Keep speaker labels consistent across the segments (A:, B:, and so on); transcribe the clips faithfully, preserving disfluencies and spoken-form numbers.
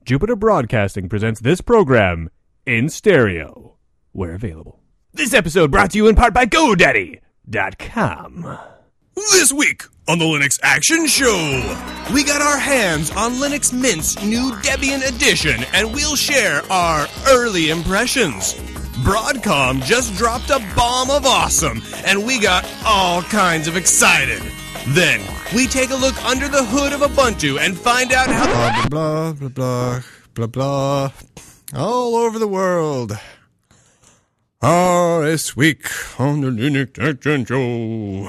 A: Jupiter Broadcasting presents this program in stereo, where available. This episode brought to you in part by GoDaddy dot com.
B: This week on the Linux Action Show, we got our hands on Linux Mint's new Debian edition, and we'll share our early impressions. Broadcom just dropped a bomb of awesome, and we got all kinds of excited. Then, we take a look under the hood of Ubuntu and find out how... Blah, blah, blah, blah, blah, blah, all over the world. Ah, this week on the Linux Action Show.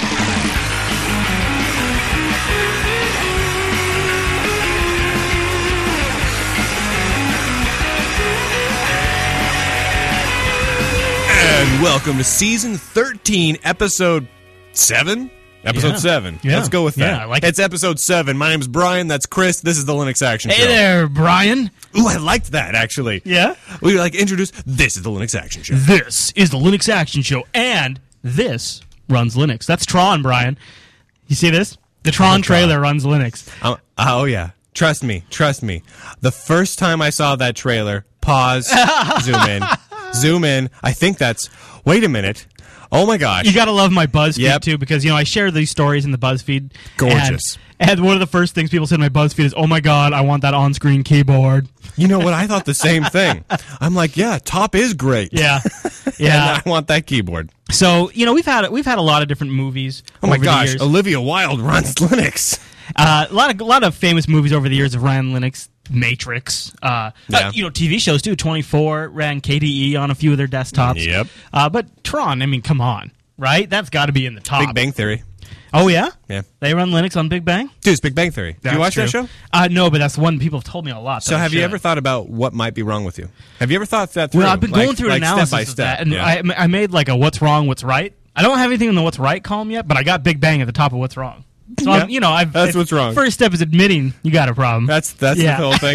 B: And welcome to Season thirteen, Episode seven? Episode
C: yeah.
B: seven.
C: Yeah.
B: Let's go with that.
C: Yeah, I like
B: it's Episode seven. My name's Brian. That's Chris. This is the Linux Action
C: Hey
B: Show.
C: there, Brian.
B: Ooh, I liked that, actually.
C: Yeah?
B: We like introduce, this is the Linux Action Show.
C: This is the Linux Action Show, and this runs Linux. That's Tron, Brian. You see this? The Tron
B: Oh, Tron.
C: trailer runs Linux.
B: Oh, oh, yeah. Trust me. Trust me. The first time I saw that trailer, pause, zoom in, zoom in. I think that's, wait a minute. Oh, my gosh.
C: You gotta love my BuzzFeed,
B: Yep.
C: too, because, you know, I share these stories in the BuzzFeed.
B: Gorgeous.
C: And, and one of the first things people say in my BuzzFeed is, oh, my God, I want that on-screen keyboard.
B: You know what? I thought the same thing. I'm like, yeah, top is great.
C: Yeah.
B: And
C: Yeah.
B: I want that keyboard.
C: So, you know, we've had we've had a lot of different movies
B: Oh, my
C: over the
B: gosh.
C: years.
B: Olivia Wilde runs Linux.
C: Uh, a lot of a lot of famous movies over the years have ran Linux. Matrix, uh,
B: Yeah.
C: uh, you know, T V shows too. twenty-four ran K D E on a few of their desktops.
B: Yep.
C: Uh, but Tron, I mean, come on, right? That's got to be in the top.
B: Big Bang Theory.
C: Oh yeah,
B: Yeah.
C: they run Linux on Big Bang.
B: Dude, it's Big Bang Theory. Do you watch that show?
C: Uh, no, but that's one people have told me a lot.
B: So
C: that I
B: have you
C: should.
B: ever thought about what might be wrong with you? Have you ever thought that through?
C: Well, I've been
B: like,
C: going through
B: like
C: an analysis
B: step by
C: of
B: step.
C: that, and
B: yeah.
C: I, I made like a what's wrong, what's right. I don't have anything in the what's right column yet, but I got Big Bang at the top of what's wrong. So
B: Yeah.
C: I'm, you know, I've
B: That's what's wrong.
C: First step is admitting you got a problem.
B: That's that's
C: Yeah.
B: the whole thing.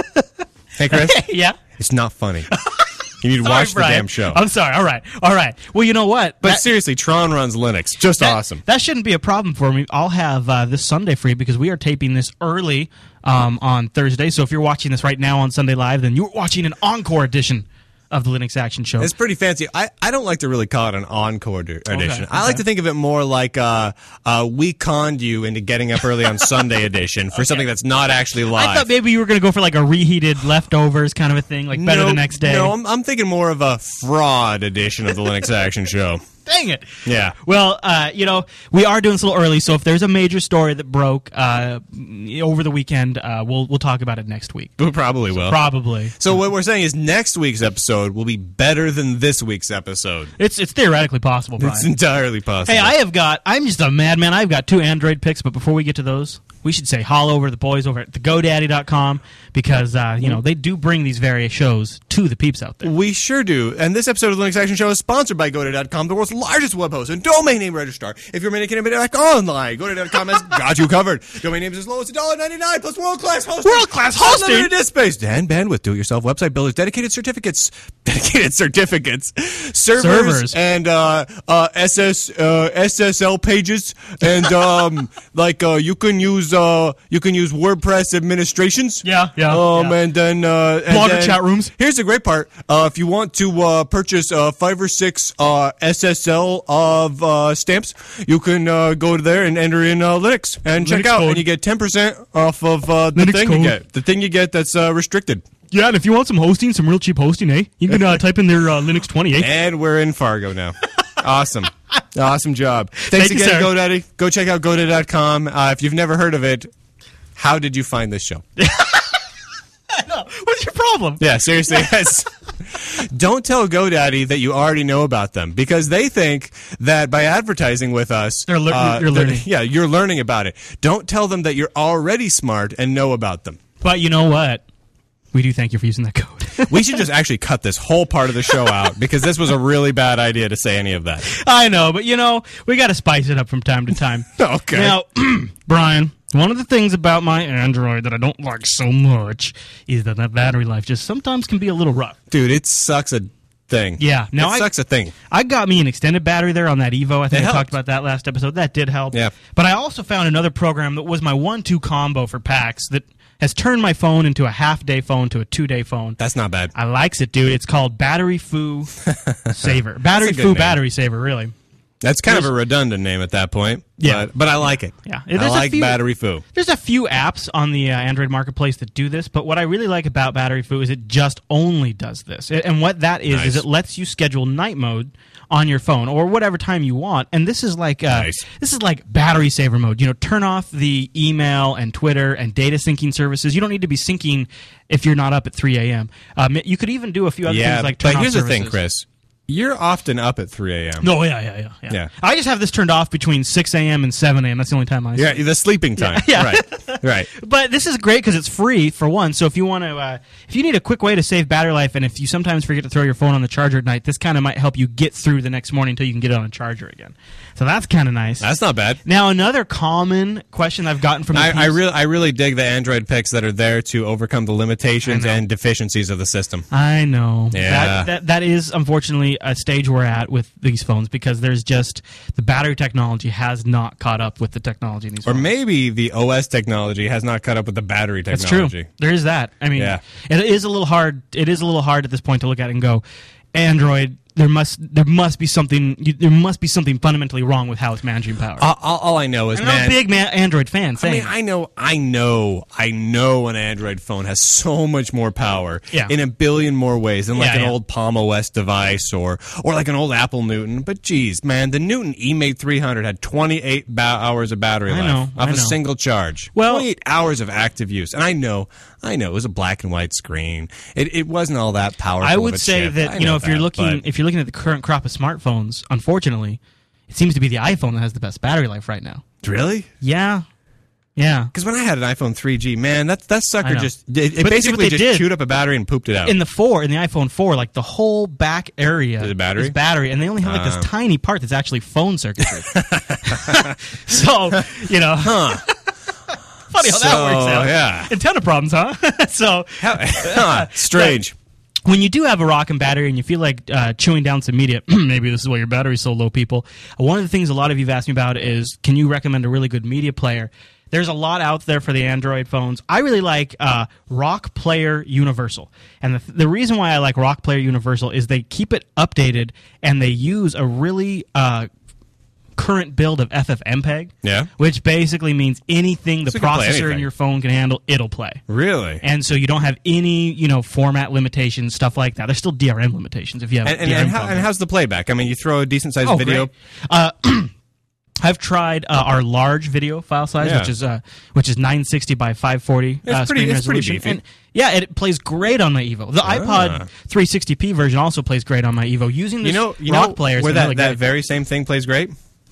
B: Hey, Chris.
C: yeah.
B: It's not funny. You need to
C: Sorry,
B: watch the
C: Brian.
B: damn show.
C: I'm sorry. All right. All right. Well, you know what?
B: But
C: That-
B: seriously, Tron runs Linux. Just
C: that,
B: awesome.
C: That shouldn't be a problem for me. I'll have uh, this Sunday free because we are taping this early um, on Thursday. So if you're watching this right now on Sunday Live, then you're watching an encore edition of the Linux Action Show.
B: It's pretty fancy. I, I don't like to really call it an encore d- edition.
C: Okay,
B: I like
C: okay.
B: to think of it more like uh, uh, we conned you into getting up early on Sunday edition for something that's not actually live.
C: I thought maybe you were going to go for like a reheated leftovers kind of a thing, like better
B: no,
C: the next day.
B: No, I'm, I'm thinking more of a fraud edition of the Linux Action Show.
C: Dang it.
B: Yeah.
C: Well, uh, you know, we are doing this a little early, so if there's a major story that broke uh, over the weekend, uh, we'll we'll talk about it next week.
B: We probably will.
C: Probably.
B: So what we're saying is next week's episode will be better than this week's episode.
C: It's it's theoretically possible, Brian.
B: It's entirely possible.
C: Hey, I have got, I'm just a madman. I've got two Android picks, but before we get to those, we should say holla over to the boys over at the GoDaddy dot com because, uh, you know, they do bring these various shows to the peeps out there.
B: We sure do. And this episode of the Linux Action Show is sponsored by GoDaddy dot com, the world's largest web host and domain name registrar. If you're making it like online, GoDaddy dot com has got you covered. Domain names as low as one dollar ninety-nine plus world-class hosting.
C: World-class hosting?
B: Unlimited disk space and bandwidth. Do-it-yourself website builders, dedicated certificates, dedicated certificates, servers,
C: Servers.
B: and uh, uh, S S uh, S S L pages, and um, like uh, you can use uh, you can use WordPress administrations.
C: Yeah, yeah,
B: Um,
C: yeah.
B: and then uh, and
C: Blogger
B: then-
C: chat rooms.
B: Here's the great part. Uh, if you want to uh, purchase uh, five or six uh, S S L of uh, stamps, you can uh, go to there and enter in uh, Linux and check
C: Linux
B: out,
C: code.
B: and you get ten percent off of uh, the
C: Linux
B: thing
C: code.
B: you get. The thing you get that's uh, restricted.
C: Yeah, and if you want some hosting, some real cheap hosting, eh? You can uh, type in their uh, Linux twenty, eh?
B: And we're in Fargo now. Awesome. Awesome job. Thanks
C: Thank you,
B: again,
C: sir.
B: GoDaddy. Go check out GoDaddy dot com. Uh, if you've never heard of it, how did you find this show?
C: What's your problem?
B: Yeah, seriously. Yes. Don't tell GoDaddy that you already know about them because they think that by advertising with us,
C: They're lear-
B: uh,
C: you're
B: they're-
C: learning.
B: Yeah, you're learning about it. Don't tell them that you're already smart and know about them.
C: But you know what? We do thank you for using that code.
B: We should just actually cut this whole part of the show out because this was a really bad idea to say any of that.
C: I know, but you know, we got to spice it up from time to time.
B: Okay.
C: Now, Brian, one of the things about my Android that I don't like so much is that that battery life just sometimes can be a little rough.
B: Dude, it sucks a thing.
C: Yeah. Now
B: it
C: I,
B: sucks a thing.
C: I got me an extended battery there on that Evo. I think
B: It
C: I
B: helped.
C: talked about that last episode. That did help.
B: Yeah.
C: But I also found another program that was my one two combo for packs that has turned my phone into a half-day phone to a two-day phone.
B: That's not bad.
C: I likes it, dude. It's called Battery Foo Saver. Battery
B: good
C: Foo
B: name.
C: Battery Saver, really.
B: That's kind
C: There's-
B: of a redundant name at that point.
C: Yeah.
B: But, but I like it.
C: Yeah.
B: I
C: There's a
B: like
C: few-
B: Battery Foo.
C: There's a few apps on the uh, Android marketplace that do this, but what I really like about Battery Foo is it just only does this. It- and what that is,
B: Nice.
C: is it lets you schedule night mode on your phone or whatever time you want. And this is like uh,
B: Nice.
C: this is like battery saver mode. You know, turn off the email and Twitter and data syncing services. You don't need to be syncing if you're not up at three a.m. Um, you could even do a few other
B: Yeah,
C: things like turn
B: but
C: off
B: here's the
C: services.
B: thing, Chris. You're often up at three a.m.
C: No, yeah, yeah, yeah, yeah,
B: Yeah.
C: I just have this turned off between six a.m. and seven a.m. That's the only time I
B: Yeah, the sleeping time.
C: Yeah.
B: Right. Right.
C: But this is great because it's free for one. So if you want to, uh, if you need a quick way to save battery life, and if you sometimes forget to throw your phone on the charger at night, this kind of might help you get through the next morning until you can get it on a charger again. So that's kind of nice.
B: That's not bad.
C: Now another common question I've gotten from the
B: I, I
C: peeps-
B: really, I really dig the Android picks that are there to overcome the limitations
C: I know.
B: and deficiencies of the system.
C: I know.
B: Yeah.
C: That, that that is unfortunately a stage we're at with these phones because there's just the battery technology has not caught up with the technology in these
B: Or
C: phones.
B: maybe the O S technology has not caught up with the battery
C: That's
B: technology.
C: true. There is that. I mean,
B: Yeah.
C: it is a little hard. It is a little hard at this point to look at it and go, Android. There must there must be something. You, there must be something fundamentally wrong with how it's managing power.
B: All, all, all I know is,
C: and I'm
B: man.
C: a big man, Android fan.
B: I
C: Saying
B: mean, I know, I know, I know an Android phone has so much more power
C: Yeah.
B: in a billion more ways than like
C: Yeah,
B: an
C: yeah.
B: old Palm O S device or or like an old Apple Newton. But geez, man, the Newton eMate three hundred had twenty-eight ba- hours of battery
C: I
B: life
C: know,
B: off
C: I
B: a
C: know.
B: single charge.
C: Well-
B: twenty-eight hours of active use, and I know, I know, it was a black and white screen. It it wasn't all that powerful.
C: I
B: of
C: would
B: a
C: say
B: chip.
C: that
B: I
C: you know, if you're
B: that,
C: looking
B: but-
C: if you're looking at the current crop of smartphones, unfortunately, it seems to be the iPhone that has the best battery life right now.
B: really.
C: Yeah, yeah.
B: Because when I had an iPhone three G, man, that that
C: I
B: sucker
C: know.
B: just it, it
C: But see what
B: basically
C: they
B: just
C: did.
B: chewed up a battery and pooped it out.
C: In the four, in the iPhone four, like the whole back area
B: Is it battery?
C: is battery, and they only have like
B: Uh.
C: this tiny part that's actually phone circuitry. So you know,
B: huh?
C: funny how that
B: So,
C: works out.
B: yeah.
C: Antenna problems, huh? So
B: How, huh, strange.
C: when you do have a rockin' battery and you feel like uh, chewing down some media, maybe this is why your battery's so low, people. One of the things a lot of you have asked me about is, can you recommend a really good media player? There's a lot out there for the Android phones. I really like uh, Rock Player Universal. And the, the reason why I like Rock Player Universal is they keep it updated and they use a really uh, current build of F F M P E G.
B: Yeah.
C: Which basically means anything the
B: So it can play
C: processor in
B: anything.
C: your phone can handle, it'll play.
B: Really?
C: And so you don't have any, you know, format limitations, stuff like that. There's still D R M limitations if you have
B: And, and,
C: D R M
B: and, how,
C: phones.
B: and how's the playback? I mean, you throw a decent sized
C: Oh,
B: video.
C: great. Uh, I've tried uh, our large video file size,
B: Yeah.
C: which is uh, which is nine sixty by five forty
B: It's
C: uh,
B: pretty-
C: screen
B: it's pretty
C: resolution.
B: beefy.
C: And yeah, it plays great on my Evo. The
B: Ah.
C: iPod three sixty p version also plays great on my Evo. Using this
B: You know, you
C: Rock
B: know
C: player,
B: where that,
C: really
B: that
C: great.
B: very same thing plays great?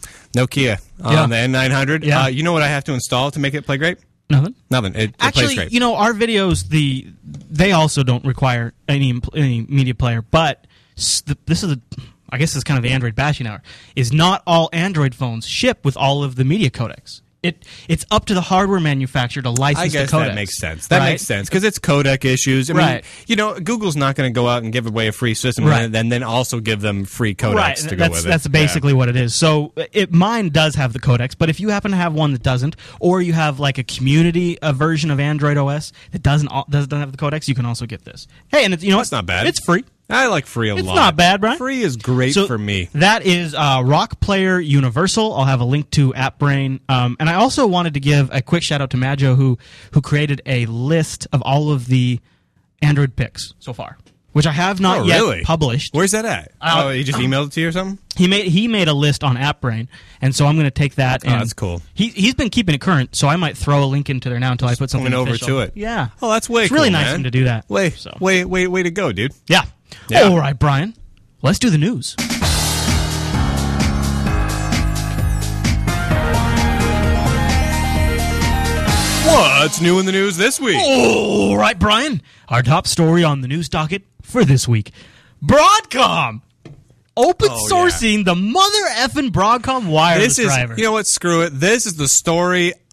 B: Nokia on
C: Yeah.
B: the N nine hundred.
C: Yeah.
B: Uh, you know what I have to install to make it play great?
C: Nothing.
B: Nothing. It, it plays
C: Actually,
B: great.
C: you know, our videos, the they also don't require any any media player, but s- the, this is a, I guess this is kind of the Android bashing hour, is not all Android phones ship with all of the media codecs. It it's up to the hardware manufacturer to license
B: I guess
C: the codecs.
B: that makes sense. That
C: right?
B: makes sense because it's codec issues. I mean,
C: Right.
B: you know, Google's not going to go out and give away a free system
C: Right.
B: and then, then also give them free codecs
C: Right,
B: to go
C: that's
B: with it.
C: that's basically what it is. So it mine does have the codecs, but if you happen to have one that doesn't, or you have like a community uh, version of Android O S that doesn't al- doesn't have the codecs, you can also get this. Hey, and it's, you know
B: That's
C: what?
B: not bad.
C: It's free.
B: I like free a
C: It's
B: lot.
C: not bad, Brian.
B: Free is great
C: So
B: for me.
C: That is uh, Rock Player Universal. I'll have a link to AppBrain. Um, and I also wanted to give a quick shout out to Majo, who who created a list of all of the Android picks so far, which I have not
B: Oh,
C: yet
B: really?
C: published.
B: Where's that at?
C: Uh,
B: oh, he just emailed it to you or something?
C: He made he made a list on AppBrain, and so I'm going to take that.
B: Oh,
C: and
B: that's cool.
C: He he's been keeping it current, so I might throw a link into there now until I put something
B: point over
C: official.
B: to it.
C: Yeah.
B: Oh, that's way
C: It's really
B: cool,
C: nice
B: man.
C: of him to do that.
B: Way,
C: So.
B: way, way, way to go, dude.
C: Yeah.
B: Yeah.
C: All right, Brian. Let's do the news.
B: What's new in the news this week?
C: All right, Brian. Our top story on the news docket for this week: Broadcom open
B: Oh,
C: sourcing the mother effing Broadcom wireless
B: This is,
C: driver.
B: you know what? Screw it. This is the story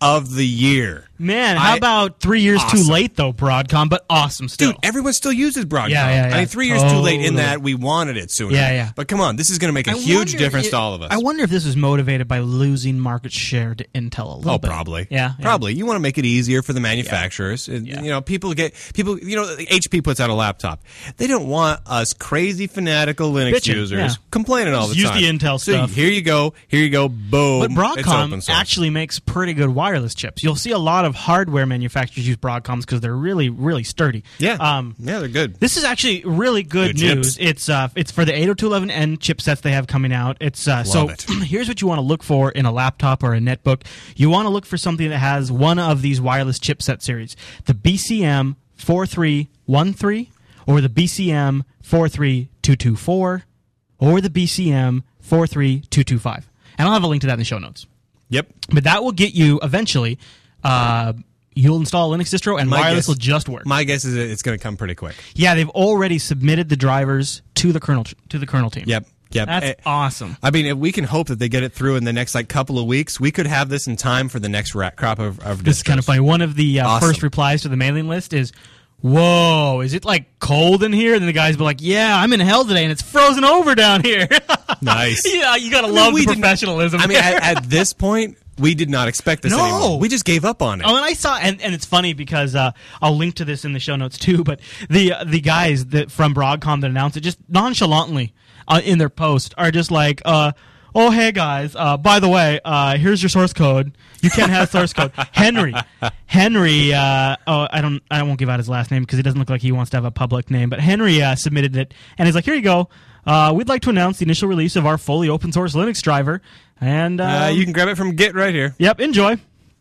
B: of the year.
C: Man, how
B: I-
C: about three years
B: awesome.
C: too late, though, Broadcom, but awesome still.
B: Dude, everyone still uses Broadcom.
C: Yeah, yeah, yeah.
B: I mean, three years too late in
C: Totally.
B: that we wanted it sooner.
C: Yeah, yeah.
B: But come on, this is going to make a
C: I
B: huge
C: wonder
B: difference
C: if-
B: to all of us.
C: I wonder if this was motivated by losing market share to Intel a little
B: Oh,
C: bit.
B: probably.
C: Yeah, yeah.
B: Probably. You want to make it easier for the manufacturers. And,
C: Yeah.
B: You know, people get people. You know, H P puts out a laptop. They don't want us crazy fanatical Linux
C: Bitching,
B: users
C: yeah.
B: complaining all the
C: Just
B: time.
C: use the Intel
B: so
C: stuff.
B: Here you go. Here you go. Boom.
C: But
B: It's open
C: Broadcom
B: source.
C: actually makes pretty good wireless chips. You'll see a lot of hardware manufacturers use Broadcoms because they're really, really sturdy.
B: Yeah.
C: Um,
B: yeah, they're good.
C: This is actually really good,
B: Good
C: news.
B: chips.
C: It's uh, it's for the eight oh two eleven N chipsets they have coming out. It's uh, so
B: it.
C: here's what you want to look for in a laptop or a netbook. You want to look for something that has one of these wireless chipset series: the B C M four three one three, or the B C M four three two two four, or the B C M four three two two five. And I'll have a link to that in the show notes.
B: Yep.
C: But that will get you eventually. Uh, You'll install a Linux distro, and
B: My
C: wireless
B: guess-
C: will just work.
B: My guess is that it's going to come pretty quick.
C: Yeah, they've already submitted the drivers to the kernel to the kernel team.
B: Yep. Yep.
C: That's
B: Eh,
C: awesome.
B: I mean, if we can hope that they get it through in the next like couple of weeks. We could have this in time for the next ra- crop of, of
C: This is kind of
B: distros.
C: funny. One of the uh,
B: Awesome.
C: first replies to the mailing list is, "Whoa, is it like cold in here?" And then the guys be like, "Yeah, I'm in hell today, and it's frozen over down here."
B: Nice.
C: Yeah, you gotta
B: I mean,
C: love
B: we
C: the
B: didn't-
C: professionalism.
B: I mean, at, at this point, we did not expect this
C: No.
B: anymore. We just gave up on it.
C: Oh, and I saw, and, and it's funny because uh, I'll link to this in the show notes too. But the the guys that from Broadcom that announced it just nonchalantly uh, in their post are just like, uh, "Oh, hey guys, uh, by the way, uh, here's your source code. You can't have source code." Henry, Henry, uh, oh, I don't, I won't give out his last name because it doesn't look like he wants to have a public name. But Henry uh, submitted it, and he's like, "Here you go. Uh, we'd like to announce the initial release of our fully open source Linux driver." And uh,
B: Uh, you can grab it from Git right here.
C: yep, enjoy.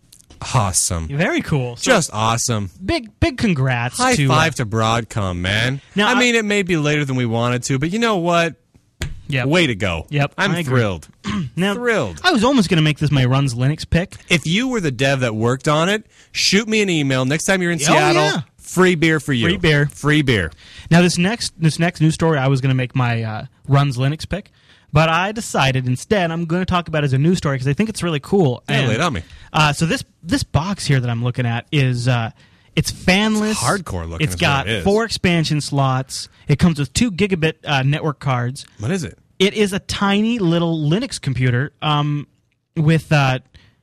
B: Awesome.
C: Very cool. So,
B: Just awesome.
C: big big congrats
B: High
C: to
B: five to Broadcom, man.
C: Now,
B: I
C: I-
B: mean, it may be later than we wanted to, but you know what?
C: Yep.
B: Way to go.
C: Yep,
B: I'm
C: I agree.
B: thrilled.
C: Now,
B: thrilled.
C: I was almost going to make this my Runs Linux pick.
B: If you were the dev that worked on it, shoot me an email. Next time you're in
C: Oh,
B: Seattle,
C: yeah.
B: free beer for you.
C: Free beer.
B: Free beer.
C: Now this next this next news story, I was going to make my uh, Runs Linux pick, but I decided instead I'm going to talk about it as a news story because I think it's really cool.
B: Yeah,
C: And,
B: lay it on me.
C: Uh, so this this box here that I'm looking at is uh, it's fanless.
B: It's hardcore looking
C: It's
B: is what
C: got
B: it is.
C: four expansion slots. It comes with two gigabit uh, network cards.
B: What is it?
C: It is a tiny little Linux computer um, with uh,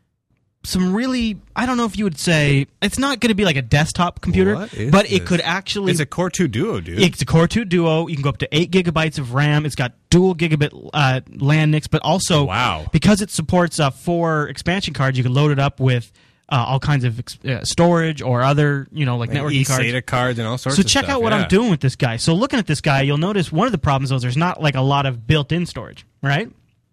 C: some really, I don't know if you would say, it's not going to be like a desktop computer,
B: What is
C: but it
B: this?
C: could actually.
B: It's a Core two Duo, dude.
C: It's a Core two Duo. You can go up to eight gigabytes of RAM. It's got dual gigabit uh, LAN N I C, but also
B: Wow.
C: because it supports uh, four expansion cards, you can load it up with uh, all kinds of ex- uh, storage or other, you know, like,
B: Like
C: networking cards.
B: eSATA cards and all sorts
C: So
B: of
C: check
B: stuff.
C: out what
B: yeah.
C: I'm doing with this guy. So looking at this guy, you'll notice one of the problems though is there's not like a lot of built-in storage, right?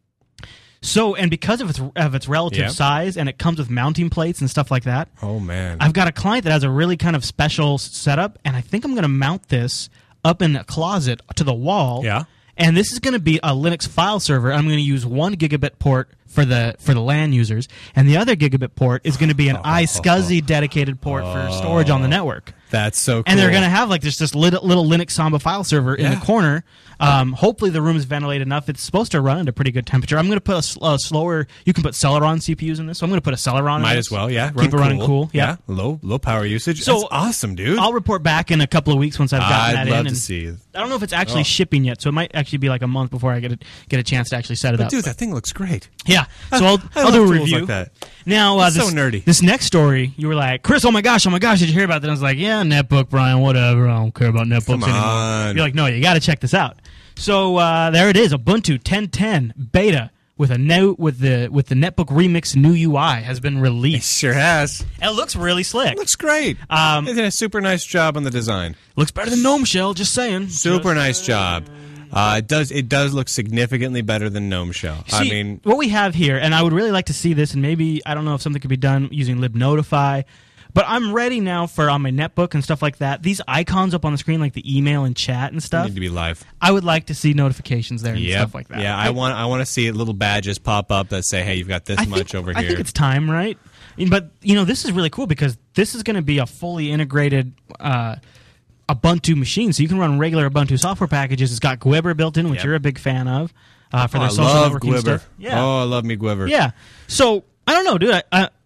C: So and because of its of its relative
B: Yep.
C: size and it comes with mounting plates and stuff like that,
B: Oh, man.
C: I've got a client that has a really kind of special s- setup, and I think I'm going to mount this up in a closet to the wall.
B: Yeah.
C: And this is going to be a Linux file server. I'm going to use one gigabit port for the for the LAN users, and the other gigabit port is going to be an iSCSI dedicated port for storage on the network.
B: That's so cool.
C: And they're going to have like this just little, little Linux Samba file server in
B: Yeah.
C: the corner. Um, hopefully the room is ventilated enough. It's supposed to run at a pretty good temperature. I'm going to put a, s- a slower. You can put Celeron C P Us in this, so I'm going to put a Celeron. in
B: Might
C: this.
B: as well, yeah.
C: Keep it running cool. Yeah.
B: Low low power usage.
C: So,
B: That's awesome, dude.
C: I'll report back in a couple of weeks once I've gotten
B: I'd
C: that
B: love
C: in.
B: to
C: and
B: see.
C: I don't know if it's actually
B: Oh.
C: shipping yet, so it might actually be like a month before I get a, get a chance to actually set it
B: But
C: up.
B: dude, that thing looks great.
C: Yeah, so I'll,
B: I
C: I'll
B: love
C: do a
B: tools
C: review.
B: like that.
C: Now, uh,
B: It's
C: this,
B: so nerdy.
C: this next story, you were like, Chris, oh my gosh, oh my gosh, did you hear about that? And I was like, yeah, netbook, Brian, whatever. I don't care about netbooks
B: Come
C: anymore.
B: on.
C: You're like, no, you got to check this out. So uh, there it is, Ubuntu ten ten beta with a new with the with the Netbook Remix new U I has been released.
B: Sure has.
C: And it looks really slick.
B: Looks great.
C: Um,
B: they did a super nice job on the design.
C: Looks better than Gnome Shell. Just saying.
B: Super
C: Just-
B: nice job. Uh, it does. It does look significantly better than Gnome Shell. I
C: See,
B: mean,
C: what we have here, and I would really like to see this, and maybe I don't know if something could be done using libnotify, but I'm ready now for on my netbook and stuff like that. These icons up on the screen, like the email and chat and stuff.
B: need to be live.
C: I would like to see notifications there and
B: Yep.
C: stuff like that.
B: Yeah, I want. I want to see little badges pop up that say, "Hey, you've got this
C: I
B: much
C: think,
B: over
C: I
B: here."
C: think it's time, right? But you know, this is really cool because this is going to be a fully integrated uh, Ubuntu machine, so you can run regular Ubuntu software packages. It's got Gwibber built in, which
B: Yep.
C: you're a big fan of uh, for
B: Oh,
C: their
B: I
C: social
B: love
C: networking
B: Gwibber.
C: stuff. Yeah,
B: Oh, I love me Gwibber.
C: yeah. So I don't know, dude. I, I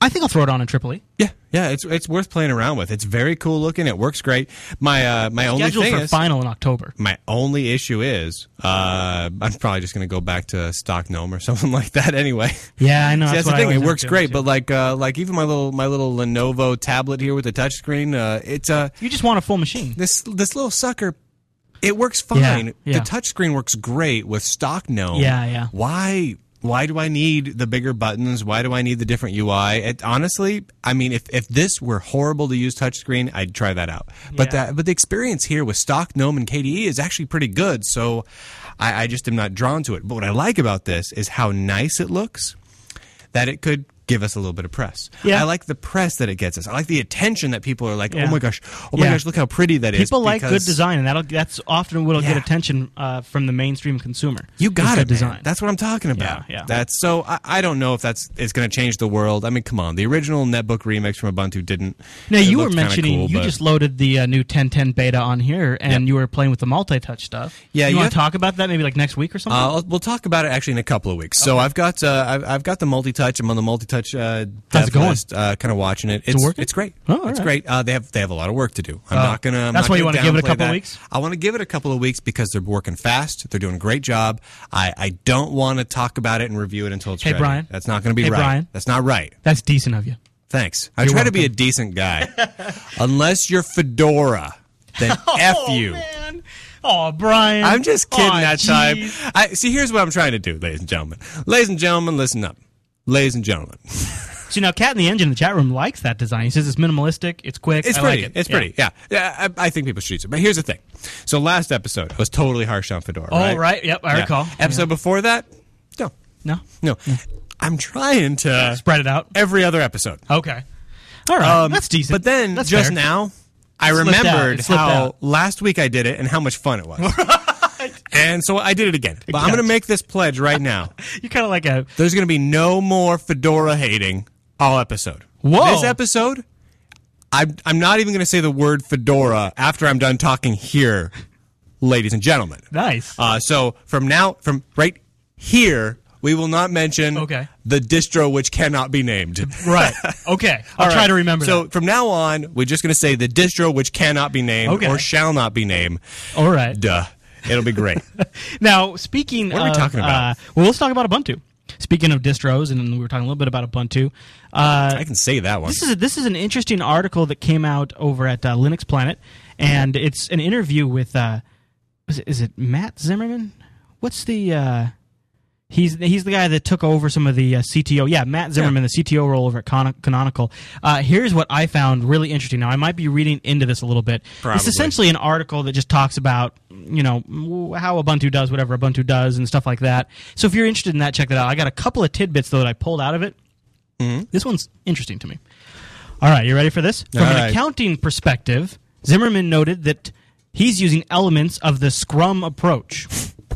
C: I think I'll throw it on in Triple E.
B: Yeah, yeah, it's it's worth playing around with. It's very cool looking. It works great. My uh, my only
C: Scheduled
B: thing
C: for
B: is
C: final in October.
B: my only issue is uh, I'm probably just going to go back to stock gnome or something like that anyway.
C: Yeah, I know.
B: See,
C: that's
B: that's the
C: what I
B: thing. It
C: always
B: works
C: have to
B: great,
C: do,
B: but
C: too.
B: like uh, like even my little my little Lenovo tablet here with the touchscreen, uh, it's uh,
C: You just want a full machine.
B: this this little sucker. It works fine.
C: Yeah, yeah.
B: The touchscreen works great with stock gnome.
C: Yeah, yeah.
B: Why? Why do I need the bigger buttons? Why do I need the different U I? It, honestly, I mean, if, if this were horrible to use touchscreen, I'd try that out. But
C: Yeah.
B: that but the experience here with stock gnome and K D E is actually pretty good. So I, I just am not drawn to it. But what I like about this is how nice it looks. That it could give us a little bit of press.
C: Yeah.
B: I like the press that it gets us. I like the attention that people are like,
C: Yeah.
B: oh my gosh, oh my
C: Yeah.
B: gosh, look how pretty that is.
C: People like good
B: because-
C: design, and that'll that's often what'll get
B: Yeah.
C: attention uh, from the mainstream consumer.
B: You
C: is
B: got
C: good
B: it,
C: design.
B: man. That's what I'm talking about.
C: Yeah, yeah.
B: That's so. I, I don't know if that's it's going to change the world. I mean, come on. The original netbook remix from Ubuntu didn't.
C: Now,
B: it
C: you were
B: looked kinda
C: mentioning
B: cool,
C: you
B: but-
C: just loaded the uh, new ten ten beta on here, and
B: Yep.
C: you were playing with the multi-touch stuff.
B: Yeah,
C: you,
B: you
C: want
B: have-
C: to talk about that maybe like next week or something?
B: Uh, I'll- we'll talk about it actually in a couple of weeks. So I've got uh, I've, I've got the multi-touch. I'm on the multi-touch uh,
C: How's it
B: dev
C: going?
B: list, uh, kind of watching it. It's
C: working?
B: It's great.
C: Oh, all
B: it's
C: right.
B: great. Uh, they have they have a lot of work to do. I'm
C: Oh.
B: not gonna. I'm
C: That's
B: not
C: why you
B: gonna
C: wanna give it a
B: downplay
C: couple
B: that.
C: weeks?
B: I want to give it a couple of weeks because they're working fast. They're doing a great job. I, I don't want to talk about it and review it until it's
C: Hey,
B: ready.
C: Brian.
B: That's not going to be
C: Hey,
B: right.
C: Brian.
B: That's not right.
C: That's decent of you.
B: Thanks. I
C: You're
B: try to be a
C: welcome.
B: decent guy. Unless you're Fedora, then F you.
C: Man. Oh, Brian.
B: I'm just kidding
C: Aw,
B: that time.
C: jeez.
B: I, see, here's what I'm trying to do, ladies and gentlemen. Ladies and gentlemen, listen up. Ladies and gentlemen.
C: So now, Cat in the Engine in the chat room likes that design. He says it's minimalistic, it's quick.
B: It's
C: I
B: pretty.
C: like it.
B: It's
C: Yeah.
B: pretty. Yeah. Yeah. I, I think people should use it. But here's the thing. So last episode was totally harsh on Fedora.
C: Oh,
B: right?
C: right. Yep, I
B: Yeah.
C: recall.
B: Episode before that, no.
C: No?
B: No. I'm trying to
C: Spread it out.
B: every other episode.
C: Okay. All right.
B: Um,
C: That's decent.
B: But then
C: That's
B: just
C: fair.
B: now, I
C: It slipped out.
B: remembered
C: It slipped
B: how
C: out.
B: last week I did it and how much fun it was. And so I did it again. But I'm
C: Yes.
B: going to make this pledge right now.
C: You're kind of like a.
B: There's going to be no more Fedora hating all episode.
C: Whoa.
B: This episode, I'm, I'm not even going to say the word Fedora after I'm done talking here, ladies and gentlemen.
C: Nice.
B: Uh, so from now, from right here, we will not mention
C: Okay.
B: the distro which cannot be named.
C: Right. Okay. I'll
B: All
C: try
B: right.
C: to remember
B: So
C: that.
B: from now on, we're just going to say the distro which cannot be named
C: Okay.
B: or shall not be named.
C: All right.
B: Duh. It'll be great.
C: Now, speaking
B: What are we
C: of,
B: talking about?
C: Uh, well, let's talk about Ubuntu. Speaking of distros, and we were talking a little bit about Ubuntu. Uh,
B: I can say that one.
C: This is a, this is an interesting article that came out over at uh, Linux Planet, and it's an interview with uh, is it, is it Matt Zimmerman? What's the uh, he's he's the guy that took over some of the uh, C T O. Yeah, Matt Zimmerman, the C T O role over at Con- Canonical. Uh, here's what I found really interesting. Now, I might be reading into this a little bit.
B: Probably.
C: It's essentially an article that just talks about you know w- how Ubuntu does whatever Ubuntu does and stuff like that. So if you're interested in that, check that out. I got a couple of tidbits though that I pulled out of it.
B: Mm-hmm.
C: This one's interesting to me. All right, you ready for this? From
B: All
C: an
B: right.
C: accounting perspective, Zimmerman noted that he's using elements of the Scrum approach.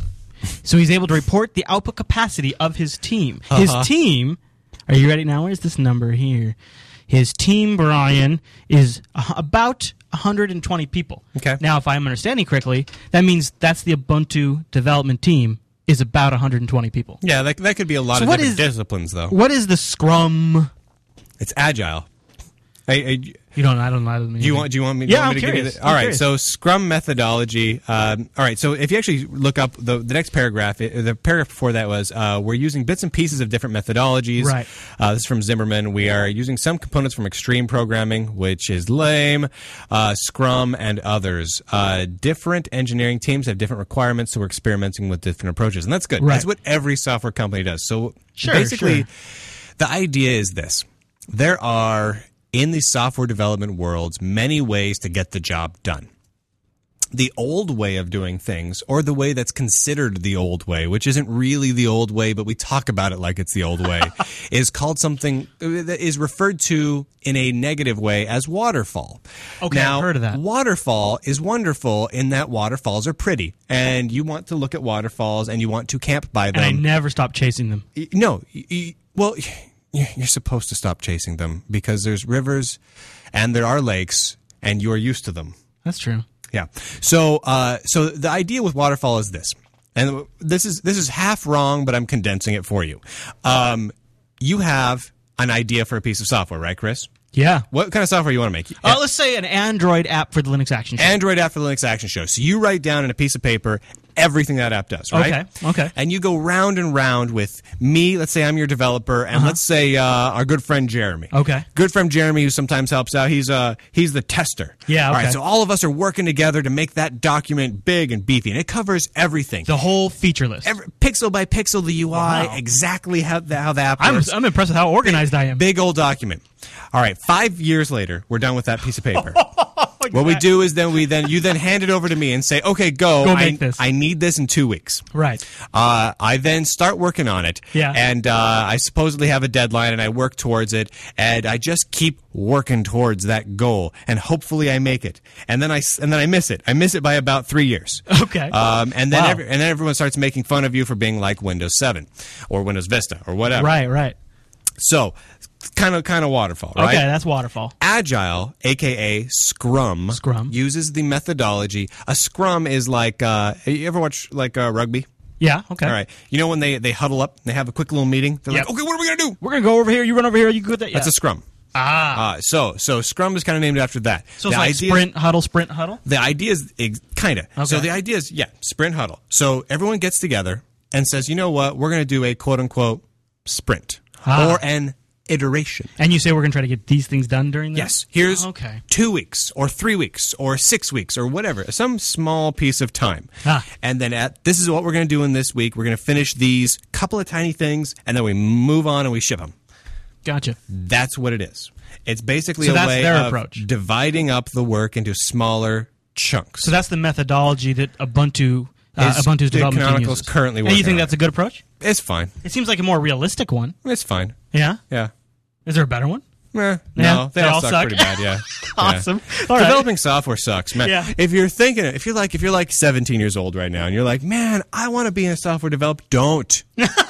C: So he's able to report the output capacity of his team.
B: Uh-huh.
C: His team, are you ready now? Where's this number here? His team, Brian, is a- about one hundred twenty people.
B: Okay.
C: Now, if I'm understanding correctly, that means that's the Ubuntu development team is about one hundred twenty people.
B: Yeah, that, that could be a lot
C: So
B: of
C: what
B: different
C: is-
B: disciplines, though.
C: What is the Scrum?
B: It's agile. Hey, hey,
C: You don't. I don't. I don't.
B: do you want? Do you want me?
C: Yeah,
B: want
C: I'm
B: me to give
C: curious.
B: you
C: I'm
B: the, all right.
C: curious.
B: So Scrum methodology. Um, all right. So if you actually look up the the next paragraph, it, the paragraph before that was uh, we're using bits and pieces of different methodologies.
C: Right.
B: Uh, this is from Zimmerman. We are using some components from extreme programming, which is lame, uh, Scrum, and others. Uh, different engineering teams have different requirements, so we're experimenting with different approaches, and that's good.
C: Right.
B: That's what every software company does. So
C: Sure,
B: basically,
C: sure.
B: the idea is this: there are in the software development worlds many ways to get the job done. The old way of doing things, or the way that's considered the old way, which isn't really the old way, but we talk about it like it's the old way, is called something that is referred to in a negative way as waterfall.
C: Okay,
B: now,
C: I've heard of that.
B: Waterfall is wonderful in that waterfalls are pretty, and you want to look at waterfalls and you want to camp by them.
C: And I never stopped chasing them.
B: Y- No, y- y- well, y- you're supposed to stop chasing them because there's rivers and there are lakes and you are used to them.
C: That's true.
B: Yeah. So, uh, so the idea with waterfall is this, and this is this is half wrong, but I'm condensing it for you. Um, you have an idea for a piece of software, right, Chris?
C: Yeah.
B: What kind of software you want to make?
C: Uh, let's say an Android app for the Linux Action Show.
B: Android app for the Linux Action Show. So you write down in a piece of paper everything that app does, right?
C: Okay, okay.
B: And you go round and round with me. Let's say I'm your developer, and uh-huh. let's say uh, our good friend Jeremy.
C: Okay.
B: Good friend Jeremy, who sometimes helps out. He's uh he's the tester.
C: Yeah. Okay.
B: All right. So all of us are working together to make that document big and beefy, and it covers everything.
C: The whole feature list.
B: Every, pixel by pixel, the U I,
C: wow.
B: exactly how the, how the app
C: I'm,
B: works.
C: I'm impressed with how organized
B: big,
C: I am.
B: Big old document. All right. Five years later, we're done with that piece of paper.
C: Like
B: what
C: that.
B: we do is then we then you then hand it over to me and say, okay, go.
C: Go
B: I,
C: make this.
B: I need this in two weeks.
C: Right.
B: Uh, I then start working on it.
C: Yeah.
B: And uh, I supposedly have a deadline, and I work towards it, and I just keep working towards that goal, and hopefully I make it. And then I and then I miss it. I miss it by about three years.
C: Okay.
B: Um, and then
C: Wow.
B: every, and then everyone starts making fun of you for being like Windows seven or Windows Vista or whatever.
C: Right. Right.
B: So, kind of kind of waterfall, right?
C: Okay, that's waterfall.
B: Agile, aka Scrum,
C: Scrum.
B: uses the methodology. A Scrum is like, uh, you ever watch like uh, rugby?
C: Yeah. Okay.
B: All right. You know when they, they huddle up, they have a quick little meeting. They're
C: Yep.
B: like, okay, what are we gonna do?
C: We're gonna go over here. You run over here. You go with that. Yeah.
B: That's a Scrum.
C: ah.
B: Uh, so so Scrum is kind of named after that.
C: So
B: the
C: it's like
B: idea
C: sprint huddle, sprint huddle.
B: The idea is ex- kind of.
C: Okay.
B: So the idea is yeah, sprint huddle. So everyone gets together and says, you know what, we're gonna do a quote unquote sprint
C: Ah.
B: or an iteration.
C: And you say we're gonna try to get these things done during that.
B: Yes. Here's
C: Okay.
B: two weeks or three weeks or six weeks or whatever, some small piece of time.
C: Ah.
B: And then at this is what we're going to do in this week. We're going to finish these couple of tiny things, and then we move on and we ship them.
C: Gotcha.
B: That's what it is. It's basically
C: So
B: a
C: that's
B: way
C: their
B: of
C: approach.
B: dividing up the work into smaller chunks.
C: So that's the methodology that Ubuntu uh,
B: Is
C: Ubuntu's
B: the
C: development team
B: Canonical's
C: uses.
B: currently
C: And you
B: working
C: think
B: on
C: that's a good approach?
B: It's fine.
C: It seems like a more realistic one.
B: It's fine.
C: Yeah.
B: Yeah.
C: Is there a better one?
B: Eh,
C: Yeah,
B: no, they,
C: they
B: all,
C: all
B: suck,
C: suck.
B: pretty bad. Yeah.
C: Awesome.
B: Yeah.
C: All right.
B: Developing software sucks, man.
C: Yeah.
B: If you're thinking, if you're like, if you're like seventeen years old right now, and you're like, man, I want to be a software developer. Don't.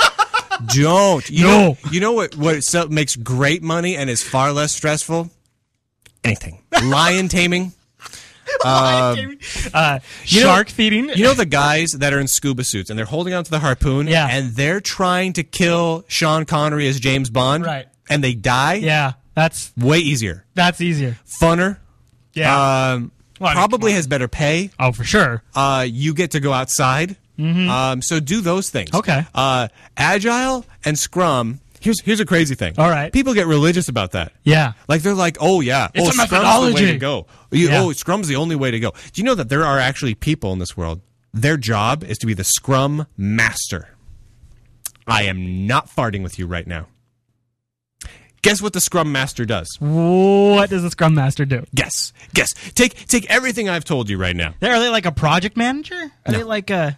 B: Don't. You
C: No.
B: Know, you know what? What so- makes great money and is far less stressful? Anything. Lion taming.
C: uh,
B: you
C: shark
B: know,
C: feeding.
B: You know the guys that are in scuba suits and they're holding onto the harpoon,
C: Yeah.
B: and they're trying to kill Sean Connery as James Bond,
C: Right.
B: And they die.
C: Yeah, that's
B: Way easier,
C: that's easier.
B: funner.
C: Yeah.
B: Um,
C: Well, I mean,
B: probably
C: come on.
B: has better pay.
C: Oh, for sure.
B: Uh, you get to go outside. Mm-hmm. Um, so do those things.
C: Okay.
B: Uh, Agile and Scrum. Here's here's a crazy thing.
C: All right.
B: People get religious about that.
C: Yeah.
B: Like they're like, oh yeah,
C: It's
B: oh
C: a
B: Scrum's the way
C: methodology.
B: to go. You-
C: Yeah.
B: Oh, Scrum's the only way to go. Do you know that there are actually people in this world? Their job is to be the Scrum Master. I am not farting with you right now. Guess what the Scrum Master does?
C: What does the Scrum Master do?
B: Guess. Guess. Take take everything I've told you right now.
C: Are they like a project manager? Are they like a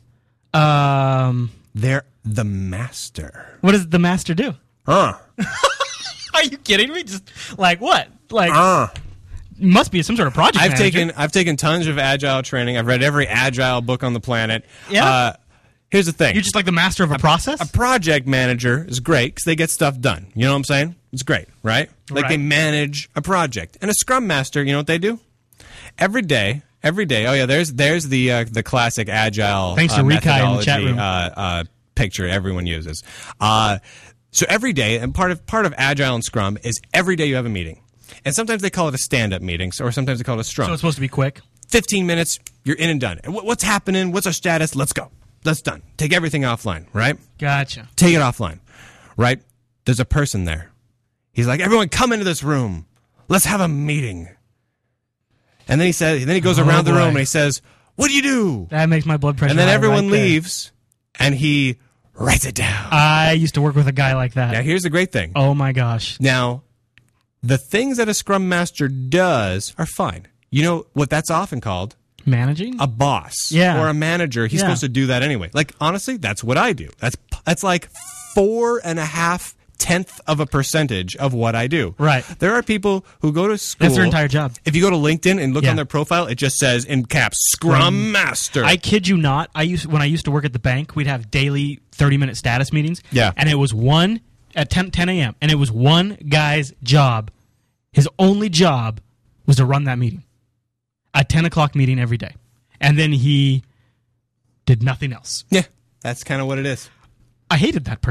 C: um?
B: They're the master.
C: What does the master do?
B: Huh.
C: Are you kidding me? Just like what? Like
B: Uh.
C: must be some sort of project.
B: I've
C: manager.
B: taken I've taken tons of agile training. I've read every agile book on the planet.
C: Yeah?
B: Uh, here's the thing.
C: You're just like the master of a process.
B: A project manager is great because they get stuff done. You know what I'm saying? It's great, right? Like
C: Right.
B: they manage a project. And a Scrum Master, you know what they do? Every day, every day. Oh yeah, there's there's the uh, the classic agile
C: Thanks
B: uh,
C: to Rikai in the chat
B: methodology,
C: room.
B: Uh, uh, picture everyone uses. Uh, so every day, and part of part of agile and Scrum is every day you have a meeting. And sometimes they call it a stand-up meeting, or sometimes they call it a Scrum.
C: So it's supposed to be quick.
B: fifteen minutes, you're in and done. Wh- What's happening? What's our status? Let's go. That's done. Take everything offline, right?
C: Gotcha.
B: Take it offline, right? There's a person there. He's like, everyone come into this room. Let's have a meeting. And then he says, and then he goes
C: Oh,
B: around the
C: boy.
B: room and he says, what do you do?
C: That makes my blood pressure.
B: And then
C: high
B: everyone
C: right there.
B: leaves and he writes it down.
C: I used to work with a guy like that.
B: Now, here's the great thing.
C: Oh my gosh.
B: Now, the things that a Scrum Master does are fine. You know what that's often called?
C: Managing?
B: A boss
C: Yeah.
B: or a manager. He's
C: Yeah.
B: supposed to do that anyway. Like, honestly, that's what I do. That's that's like four and a half tenth of a percentage of what I do.
C: Right.
B: There are people who go to school.
C: That's their entire job.
B: If you go to LinkedIn and look
C: Yeah.
B: on their profile, it just says in caps, Scrum Master.
C: I kid you not. I used when I used to work at the bank, we'd have daily thirty minute status meetings.
B: Yeah.
C: And it was one at ten, ten a.m. and it was one guy's job. His only job was to run that meeting. A ten o'clock meeting every day. And then he did nothing else.
B: yeah, that's kind of what it is.
C: I hated that person.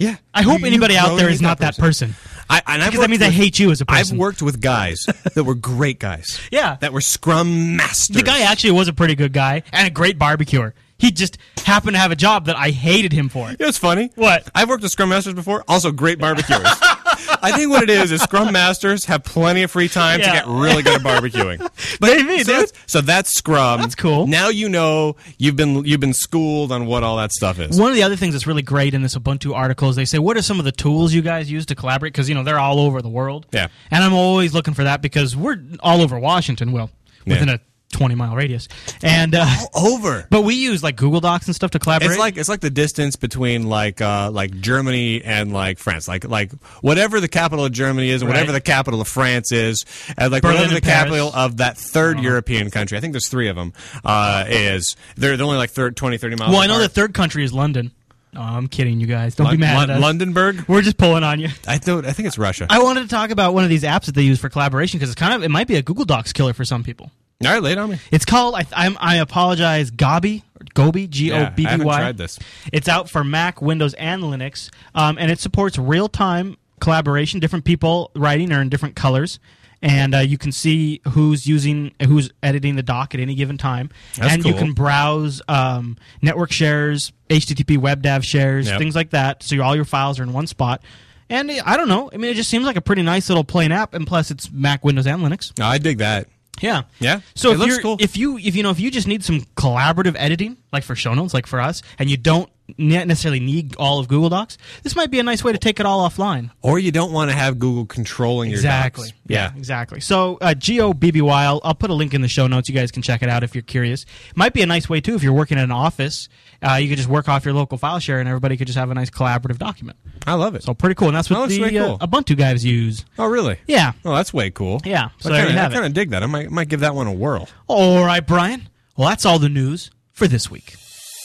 B: Yeah.
C: I hope
B: You-
C: anybody
B: you
C: out
B: grow
C: there
B: to
C: is
B: hate
C: not
B: that
C: that person.
B: I, and I've
C: Because that
B: worked
C: means I
B: with-
C: hate you as a person.
B: I've worked with guys that were great guys.
C: Yeah.
B: That were scrum masters.
C: The guy actually was a pretty good guy and a great barbecuer. He just happened to have a job that I hated him for.
B: You know what's funny?
C: What?
B: I've worked with Scrum Masters before, also great barbecuers. I think what it is is Scrum Masters have plenty of free time
C: Yeah.
B: to get really good at barbecuing. But
C: Maybe,
B: so,
C: dude.
B: that's, so that's Scrum.
C: That's cool.
B: Now you know you've been you've been schooled on what all that stuff is.
C: One of the other things that's really great in this Ubuntu article is they say, what are some of the tools you guys use to collaborate? Because, you know, they're all over the world.
B: Yeah.
C: And I'm always looking for that because we're all over Washington, well, within
B: Yeah.
C: a twenty-mile radius. And uh,
B: Over.
C: But we use, like, Google Docs and stuff to collaborate.
B: It's like it's like the distance between like uh, like Germany and like France. Like like whatever the capital of Germany is and
C: Right.
B: whatever the capital of France is, and like
C: Berlin
B: whatever the
C: and Paris.
B: capital of that third European country. I think there's three of them. Uh, is they're, they're only like thirty, twenty, thirty miles.
C: well, I know the
B: apart.
C: third country is London. No, I'm kidding, you guys. Don't
B: Lon-
C: be mad
B: Lon-
C: at us.
B: Londonberg.
C: We're just pulling on you.
B: I don't. I think it's Russia.
C: I wanted to talk about one of these apps that they use for collaboration because it's kind of it might be a Google Docs killer for some people.
B: All right, lay it on me.
C: It's called I I'm, I apologize Gobi or Gobi G O B B Y.
B: Yeah, I haven't tried this.
C: It's out for Mac, Windows, and Linux, um, and it supports real time collaboration. Different people writing are in different colors. And uh, you can see who's using, who's editing the doc at any given time,
B: That's
C: and you
B: cool.
C: can browse um, network shares, H T T P WebDAV shares,
B: Yep.
C: things like that. So all your files are in one spot. And uh, I don't know. I mean, it just seems like a pretty nice little plain app, and plus it's Mac, Windows, and Linux.
B: No, I dig that.
C: Yeah,
B: Yeah?
C: So
B: It
C: if
B: looks
C: you're,
B: cool.
C: if you if you know if you just need some collaborative editing, like for show notes, like for us, and you don't ne- necessarily need all of Google Docs, this might be a nice way to take it all offline.
B: Or you don't want to have Google controlling
C: Exactly.
B: your docs.
C: Yeah, exactly. So uh, G O B B Y, I'll, I'll put a link in the show notes. You guys can check it out if you're curious. Might be a nice way too if you're working in an office. Uh, you could just work off your local file share, and everybody could just have a nice collaborative document.
B: I love it.
C: So pretty cool, and that's
B: That
C: what
B: looks
C: the
B: way cool.
C: uh, Ubuntu guys use.
B: Oh, really?
C: Yeah.
B: Oh, that's way cool.
C: Yeah, so
B: I
C: there you
B: kinda-
C: have
B: I
C: it.
B: kind of dig that. I might might give that one a whirl.
C: All right, Brian. Well, that's all the news for this week.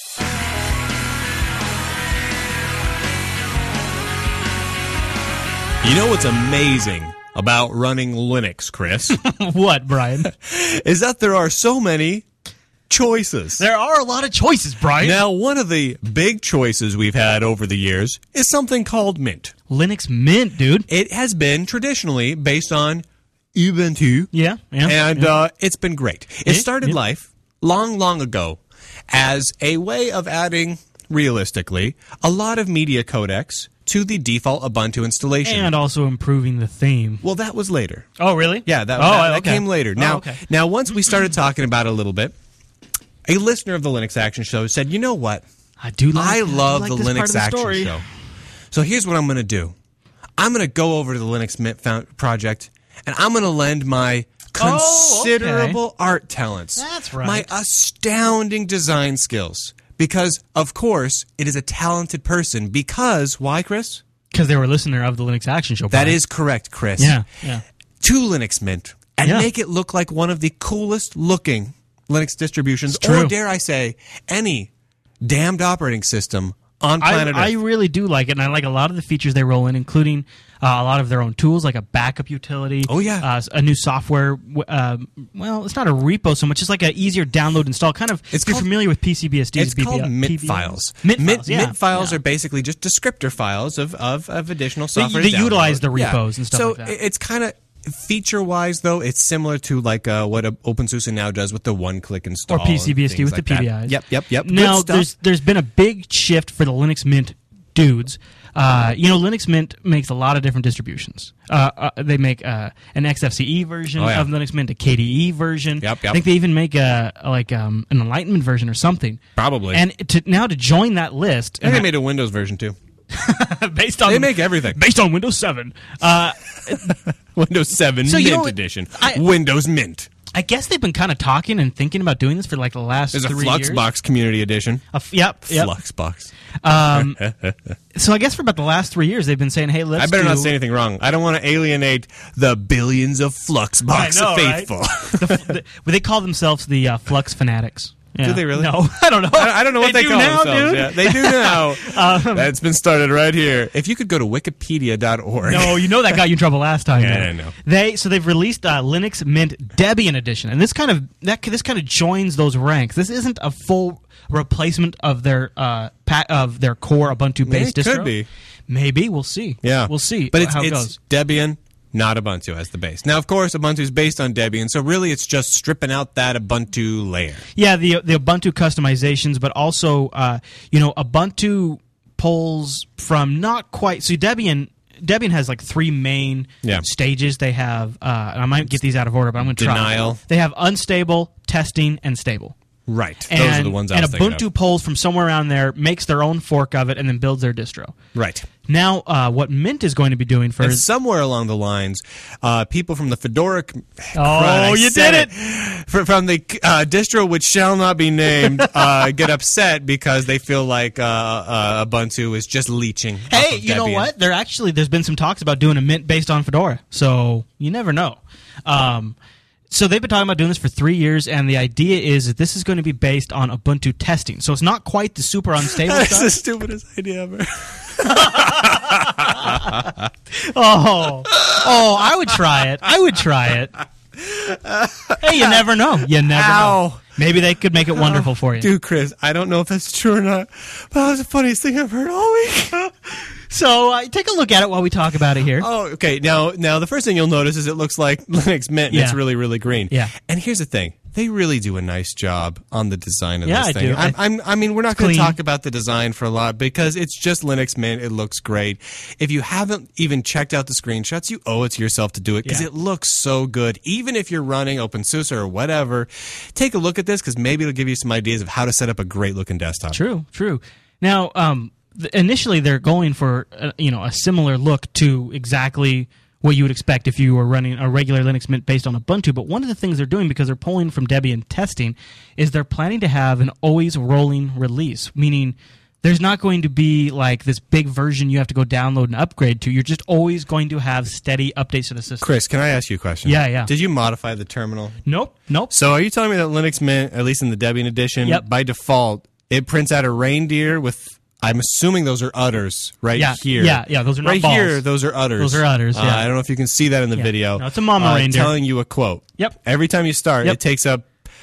B: You know what's amazing about running Linux, Chris,
C: What, Brian?
B: is that there are so many choices.
C: There are a lot of choices, Brian.
B: Now, one of the big choices we've had over the years is something called Mint.
C: Linux Mint, dude.
B: It has been traditionally based on Ubuntu,
C: Yeah, yeah.
B: and
C: yeah.
B: uh, it's been great. It
C: Yeah,
B: started
C: yeah.
B: life long, long ago as a way of adding, realistically, a lot of media codecs to the default Ubuntu installation.
C: and also improving the theme.
B: well, that was later.
C: Oh, really?
B: Yeah, that,
C: Oh,
B: that, that
C: okay.
B: came later.
C: Oh,
B: Now,
C: okay.
B: now, once we started talking about it a little bit, a listener of the Linux Action Show said, "You know what?
C: I do like.
B: I love
C: like
B: the
C: this part
B: Linux
C: of the
B: Action
C: story.
B: Show. So here's what I'm going to do. I'm going to go over to the Linux Mint found project, and I'm going to lend my
C: Oh, okay.
B: considerable art talents.
C: That's right.
B: My astounding design skills. Because, of course, it is a talented person. Because, why, Chris?
C: Because they were a listener of the Linux Action Show.
B: That
C: Brian.
B: is correct, Chris.
C: Yeah, yeah.
B: To Linux Mint and
C: Yeah.
B: make it look like one of the coolest looking Linux distributions,
C: It's true.
B: or dare I say, any damned operating system on planet
C: I, I
B: Earth.
C: really do like it, and I like a lot of the features they roll in, including uh, a lot of their own tools, like a backup utility.
B: Oh, yeah.
C: uh, a new software. w- Uh, well, it's not a repo so much; it's like an easier download install. Kind of.
B: It's
C: if you're
B: called-
C: familiar with P C B S D.
B: It's called Mint files.
C: Mint
B: Mint,
C: files. Yeah.
B: Mint files
C: yeah.
B: are basically just descriptor files of, of, of additional
C: They-
B: software.
C: they
B: to download.
C: utilize the
B: Yeah.
C: repos and stuff
B: so
C: like that.
B: it- it's kind of feature-wise, though, it's similar to like uh, what uh, OpenSUSE now does with the one-click install
C: Or P C B S D
B: and
C: with
B: things
C: the
B: like
C: P B
B: that.
C: Is.
B: Yep, yep, yep. Good
C: Now,
B: stuff.
C: there's there's been a big shift for the Linux Mint dudes. Uh, you know, Linux Mint makes a lot of different distributions. Uh, uh, they make uh, an X F C E version
B: Oh, yeah.
C: of Linux Mint, a K D E version.
B: Yep, yep.
C: I think they even make a like um, an Enlightenment version or something.
B: Probably.
C: And to, now to join that list,
B: And they
C: and
B: made a Windows version, too.
C: based on
B: They make everything.
C: based on Windows seven. Uh,
B: Windows seven
C: So,
B: Mint
C: you know,
B: Edition.
C: I-
B: Windows Mint.
C: I guess they've been kind of talking and thinking about doing this for like the last
B: There's a
C: three years.
B: Fluxbox Community Edition.
C: A f- yep, yep.
B: Fluxbox.
C: Um, so I guess for about the last three years, they've been saying, "Hey, let's."
B: I better
C: do,
B: not say anything wrong. I don't want to alienate the billions of Fluxbox
C: I know, right?
B: faithful.
C: the, the, well, they call themselves the uh, Flux Fanatics. Yeah.
B: Do they really?
C: No, I don't know.
B: I I don't know what they,
C: do
B: call
C: now,
B: themselves.
C: dude.
B: Yeah, they do now.
C: Um,
B: That's been started right here. If you could go to wikipedia dot org.
C: No, you know that got you in trouble last time.
B: Yeah,
C: man.
B: I know.
C: They so they've released uh, Linux Mint Debian Edition, and this kind of that this kind of joins those ranks. This isn't a full replacement of their uh, pa- of their core Ubuntu based
B: It
C: distro.
B: could be.
C: Maybe we'll see.
B: Yeah,
C: we'll see.
B: But it's,
C: how it
B: it's
C: goes.
B: Debian, not Ubuntu as the base. Now, of course, Ubuntu is based on Debian, so really it's just stripping out that Ubuntu layer.
C: Yeah, the the Ubuntu customizations, but also uh, you know Ubuntu pulls from not quite. So Debian. Debian has like three main
B: yeah.
C: stages. They have, uh, and I might get these out of order, but I'm going to try.
B: Denial.
C: They have unstable, testing, and stable.
B: Right.
C: And,
B: Those are the ones I
C: and
B: was thinking
C: Ubuntu
B: of.
C: pulls from somewhere around there, makes their own fork of it, and then builds their distro.
B: Right.
C: Now, uh, what Mint is going to be doing for
B: And
C: is
B: somewhere along the lines, uh, people from the Fedora.
C: Oh,
B: crud,
C: you
B: said
C: did
B: it! Fr- From the uh, distro which shall not be named, uh, get upset because they feel like uh, uh, Ubuntu is just leeching. off
C: hey,
B: of
C: you know
B: Debian.
C: what? There actually there's been some talks about doing a Mint based on Fedora, so you never know. Um, So they've been talking about doing this for three years, and the idea is that this is going to be based on Ubuntu testing. So it's not quite the super unstable
B: That's
C: stuff.
B: the stupidest idea ever.
C: Oh, oh, I would try it. I would try it. Hey, you never know. You never
B: Ow.
C: know. Maybe they could make it wonderful for you.
B: Dude, Chris, I don't know if that's true or not, but that was the funniest thing I've heard all week.
C: So uh, take a look at it while we talk about it here.
B: Oh, okay. Now, now the first thing you'll notice is it looks like Linux Mint, and
C: Yeah.
B: it's really, really green.
C: Yeah.
B: And here's the thing: they really do a nice job on the design of
C: Yeah,
B: this
C: I
B: thing.
C: do.
B: I'm,
C: I-
B: I'm, I mean, we're not going to
C: clean.
B: talk about the design for a lot because it's just Linux Mint. It looks great. If you haven't even checked out the screenshots, you owe it to yourself to do it because
C: Yeah.
B: it looks so good. Even if you're running OpenSUSE or whatever, take a look at this because maybe it'll give you some ideas of how to set up a great looking desktop.
C: True, true. Now, um, th- initially they're going for uh, you know a similar look to exactly what you would expect if you were running a regular Linux Mint based on Ubuntu. But one of the things they're doing, because they're pulling from Debian testing, is they're planning to have an always rolling release, meaning there's not going to be like this big version you have to go download and upgrade to. You're just always going to have steady updates to the system.
B: Chris, can I ask you a question?
C: Yeah, yeah.
B: Did you modify the terminal?
C: Nope, nope.
B: So are you telling me that Linux Mint, at least in the Debian edition,
C: Yep.
B: by default, it prints out a reindeer with, I'm assuming those are udders right
C: Yeah,
B: here.
C: yeah, yeah, those are not
B: Right
C: balls.
B: here, those are udders.
C: Those are udders,
B: Uh,
C: yeah.
B: I don't know if you can see that in the
C: Yeah.
B: video.
C: No, it's a mama
B: uh,
C: reindeer.
B: telling you a quote.
C: Yep.
B: Every time you start,
C: Yep.
B: it takes up,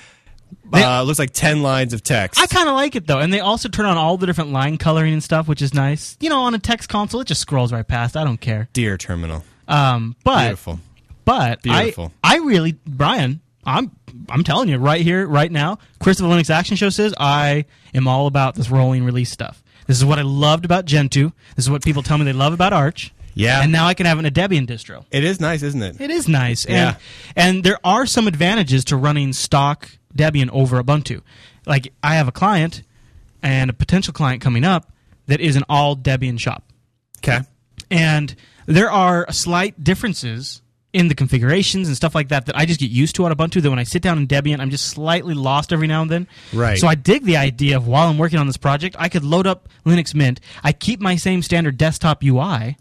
C: They-
B: uh, looks like ten lines of text.
C: I kind of like it though, and they also turn on all the different line coloring and stuff, which is nice. You know, on a text console, it just scrolls right past. I don't care.
B: Dear terminal.
C: Um, but
B: Beautiful.
C: but
B: Beautiful.
C: I I really, Brian, I'm I'm telling you right here, right now, Christopher Linux Action Show says I am all about this rolling release stuff. This is what I loved about Gentoo. This is what people tell me they love about Arch.
B: Yeah.
C: And now I can have it in a Debian distro.
B: It is nice, isn't it?
C: It is nice.
B: Yeah.
C: And, and there are some advantages to running stock Debian over Ubuntu. Like, I have a client and a potential client coming up that is an all Debian shop.
B: Okay.
C: And there are slight differences in the configurations and stuff like that that I just get used to on Ubuntu, that when I sit down in Debian, I'm just slightly lost every now and then.
B: Right.
C: So I dig the idea of, while I'm working on this project, I could load up Linux Mint. I keep my same standard desktop U I,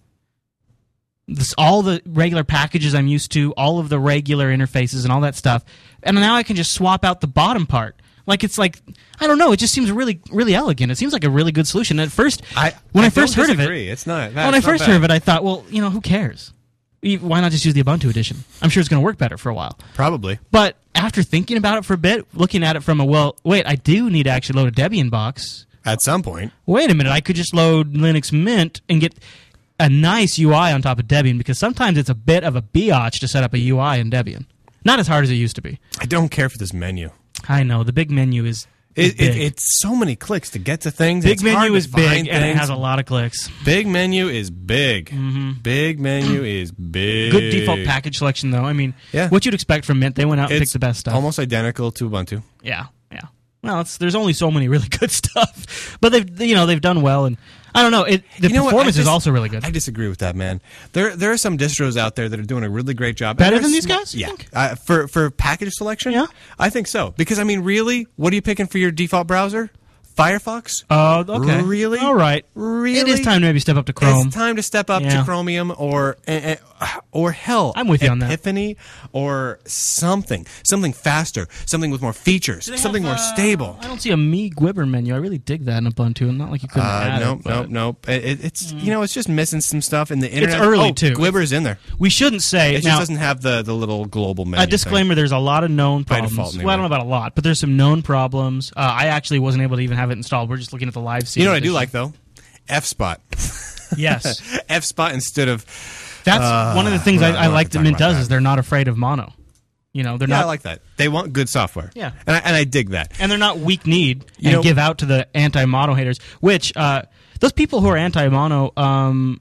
C: this, all the regular packages I'm used to, all of the regular interfaces and all that stuff, and now I can just swap out the bottom part. Like, it's like, I don't know, it just seems really, really elegant. It seems like a really good solution. At first,
B: I,
C: when I,
B: I
C: first
B: don't
C: heard
B: disagree.
C: of it,
B: It's not.
C: when I first heard of it, I thought, well, you know, who cares? E- Why not just use the Ubuntu edition? I'm sure it's going to work better for a while.
B: Probably.
C: But after thinking about it for a bit, looking at it from a, well, wait, I do need to actually load a Debian box.
B: At some point.
C: Wait a minute, I could just load Linux Mint and get a nice U I on top of Debian, because sometimes it's a bit of a biatch to set up a U I in Debian. Not as hard as it used to be.
B: I don't care for this menu.
C: I know, the big menu is, is
B: It, it,
C: big.
B: it's so many clicks to get to things.
C: Big
B: It's hard
C: menu
B: to
C: is big,
B: find
C: and it
B: things.
C: has a lot of clicks.
B: Big menu is big. Big menu is big.
C: Good default package selection, though. I mean,
B: Yeah.
C: what you'd expect from Mint, they went out and
B: It's
C: picked the best stuff.
B: almost identical to Ubuntu.
C: Yeah, yeah. Well, it's, there's only so many really good stuff, but they've you know they've done well, and I don't know. It the
B: You know what?
C: performance
B: I
C: is
B: dis-
C: also really good.
B: I disagree with that, man. There there are some distros out there that are doing a really great job.
C: Better
B: And
C: than
B: they're
C: these
B: sm-
C: guys, you
B: Yeah.
C: think?
B: Uh, for for package selection,
C: Yeah.
B: I think so. Because I mean, really, what are you picking for your default browser? Firefox?
C: Oh, okay.
B: Really?
C: All right.
B: Really?
C: It is time to maybe step up to Chrome.
B: It's time to step up
C: Yeah.
B: to Chromium or uh, uh, or hell,
C: I'm with you on that.
B: Epiphany or something, something faster, something with more features,
C: They
B: something
C: have,
B: more
C: uh,
B: stable.
C: I don't see a Me Gwibber menu. I really dig that in Ubuntu, and not like you couldn't
B: Uh,
C: add
B: nope,
C: it. but
B: nope, nope. It, it- it's you know, it's just missing some stuff in the internet.
C: early,
B: oh,
C: too.
B: Gwibber's in there.
C: We shouldn't say
B: It
C: now.
B: just doesn't have the, the little global menu.
C: A disclaimer: there's a lot of known
B: By
C: problems.
B: default, anyway.
C: Well, I don't know about a lot, but there's some known problems. Uh, I actually wasn't able to even have it installed. We're just looking at the live.
B: Thing. You know what I do like though? F spot.
C: Yes.
B: F-Spot instead of...
C: That's
B: Uh,
C: one of the things
B: we're
C: I,
B: not-
C: I
B: we're
C: like
B: not
C: that
B: talking
C: Mint
B: about
C: does
B: that.
C: is they're not afraid of mono. You know, they're
B: Yeah,
C: not,
B: I like that. They want good software.
C: Yeah.
B: And I, and I dig that.
C: and they're not weak need
B: You
C: and
B: know-
C: give out to the anti-mono haters. Which uh, those people who are anti-mono, um,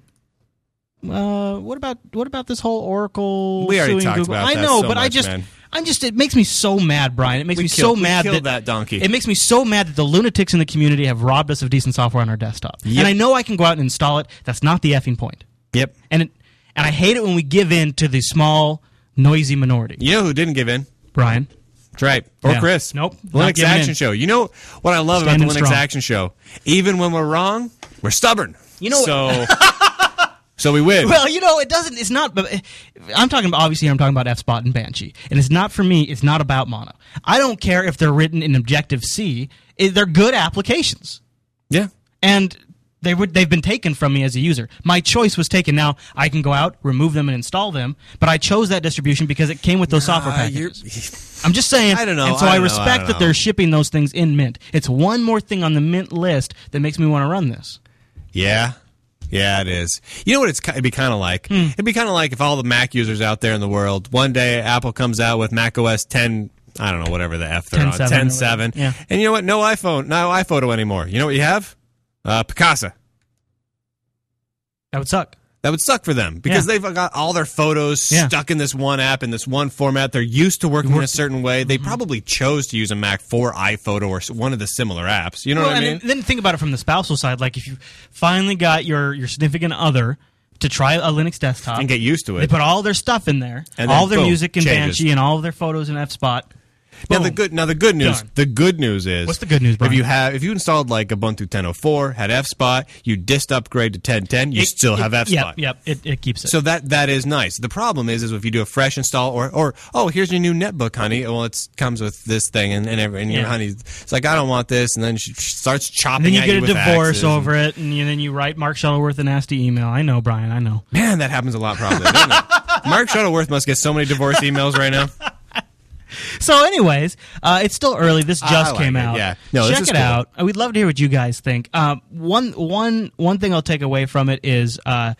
C: uh, what about what about this whole Oracle?
B: We already
C: suing
B: talked
C: Google?
B: about
C: I
B: that
C: know,
B: so
C: but I
B: much,
C: just,
B: man.
C: I'm just. It makes me so mad, Brian. It makes
B: We
C: me
B: killed-
C: so
B: we
C: mad
B: killed
C: that,
B: that donkey.
C: It makes me so mad that the lunatics in the community have robbed us of decent software on our desktop.
B: Yep.
C: And I know I can go out and install it. That's not the effing point.
B: Yep.
C: And it, and I hate it when we give in to the small, noisy minority.
B: You know who didn't give in?
C: Brian.
B: That's right. Or
C: Yeah.
B: Chris.
C: Nope, not
B: Linux
C: giving
B: Action
C: in.
B: Show. You know what I love
C: Standing
B: about the Linux
C: strong.
B: Action Show? Even when we're wrong, we're stubborn.
C: You know-
B: So, so we win.
C: Well, you know, it doesn't. It's not. But I'm talking about. Obviously, I'm talking about F-Spot and Banshee, and it's not for me. It's not about mono. I don't care if they're written in Objective C. It- They're good applications,
B: yeah.
C: and they would. They've been taken from me as a user. My choice was taken. Now I can go out, remove them, and install them. But I chose that distribution because it came with those software
B: Uh, you're-
C: packages. I'm just saying.
B: I don't know,
C: And so
B: I
C: I,
B: don't know,
C: respect
B: I don't
C: that
B: know.
C: they're shipping those things in Mint. It's one more thing on the Mint list that makes me want to run this.
B: Yeah. Yeah, it is. You know what it's, ki- it'd be kind of like?
C: Hmm.
B: It'd be kind of like if all the Mac users out there in the world, one day Apple comes out with Mac O S ten, I don't know, whatever the F they're
C: ten
B: on,
C: seven or
B: ten
C: whatever.
B: seven.
C: Yeah.
B: And you know what? No iPhone, no iPhoto anymore. You know what you have? Uh, Picasa.
C: That would suck.
B: That would suck for them because
C: Yeah.
B: they've got all their photos
C: Yeah.
B: stuck in this one app in this one format. They're used to working in a certain way. They probably chose to use a Mac for iPhoto or s- one of the similar apps. You know
C: Well,
B: what I
C: and
B: mean?
C: then, then think about it from the spousal side. Like if you finally got your, your significant other to try a Linux desktop
B: And get used to
C: they
B: it.
C: put all their stuff in there,
B: And then
C: all their
B: boom,
C: music in
B: changes.
C: Banshee and all of their photos in F-Spot.
B: Now the
C: Boom.
B: good now the good news
C: Done.
B: the good news is
C: What's the good news, Brian?
B: If you have if you installed like Ubuntu ten oh four, had F-Spot, you dist upgrade to ten ten, you
C: It-
B: still
C: it-
B: have F-Spot.
C: Yep, yep. It, it keeps it.
B: So that that is nice. The problem is, is if you do a fresh install, or or oh, here's your new netbook, honey. Well, it comes with this thing, and and, every, and your
C: Yeah.
B: honey, it's like I don't want this, and then she starts chopping.
C: and then you
B: at
C: get a
B: with
C: divorce
B: axes, and-
C: over it, and you, then you write Mark Shuttleworth a nasty email. I know, Brian. I know.
B: Man, that happens a lot, probably. Doesn't it? Mark Shuttleworth must get so many divorce emails right now.
C: So, anyways, uh, it's still early. This
B: I
C: just
B: like
C: came
B: it,
C: out.
B: yeah. No, this
C: check
B: is
C: it
B: cool.
C: out. Uh, We'd love to hear what you guys think. Um, one, one, one thing I'll take away from it is uh,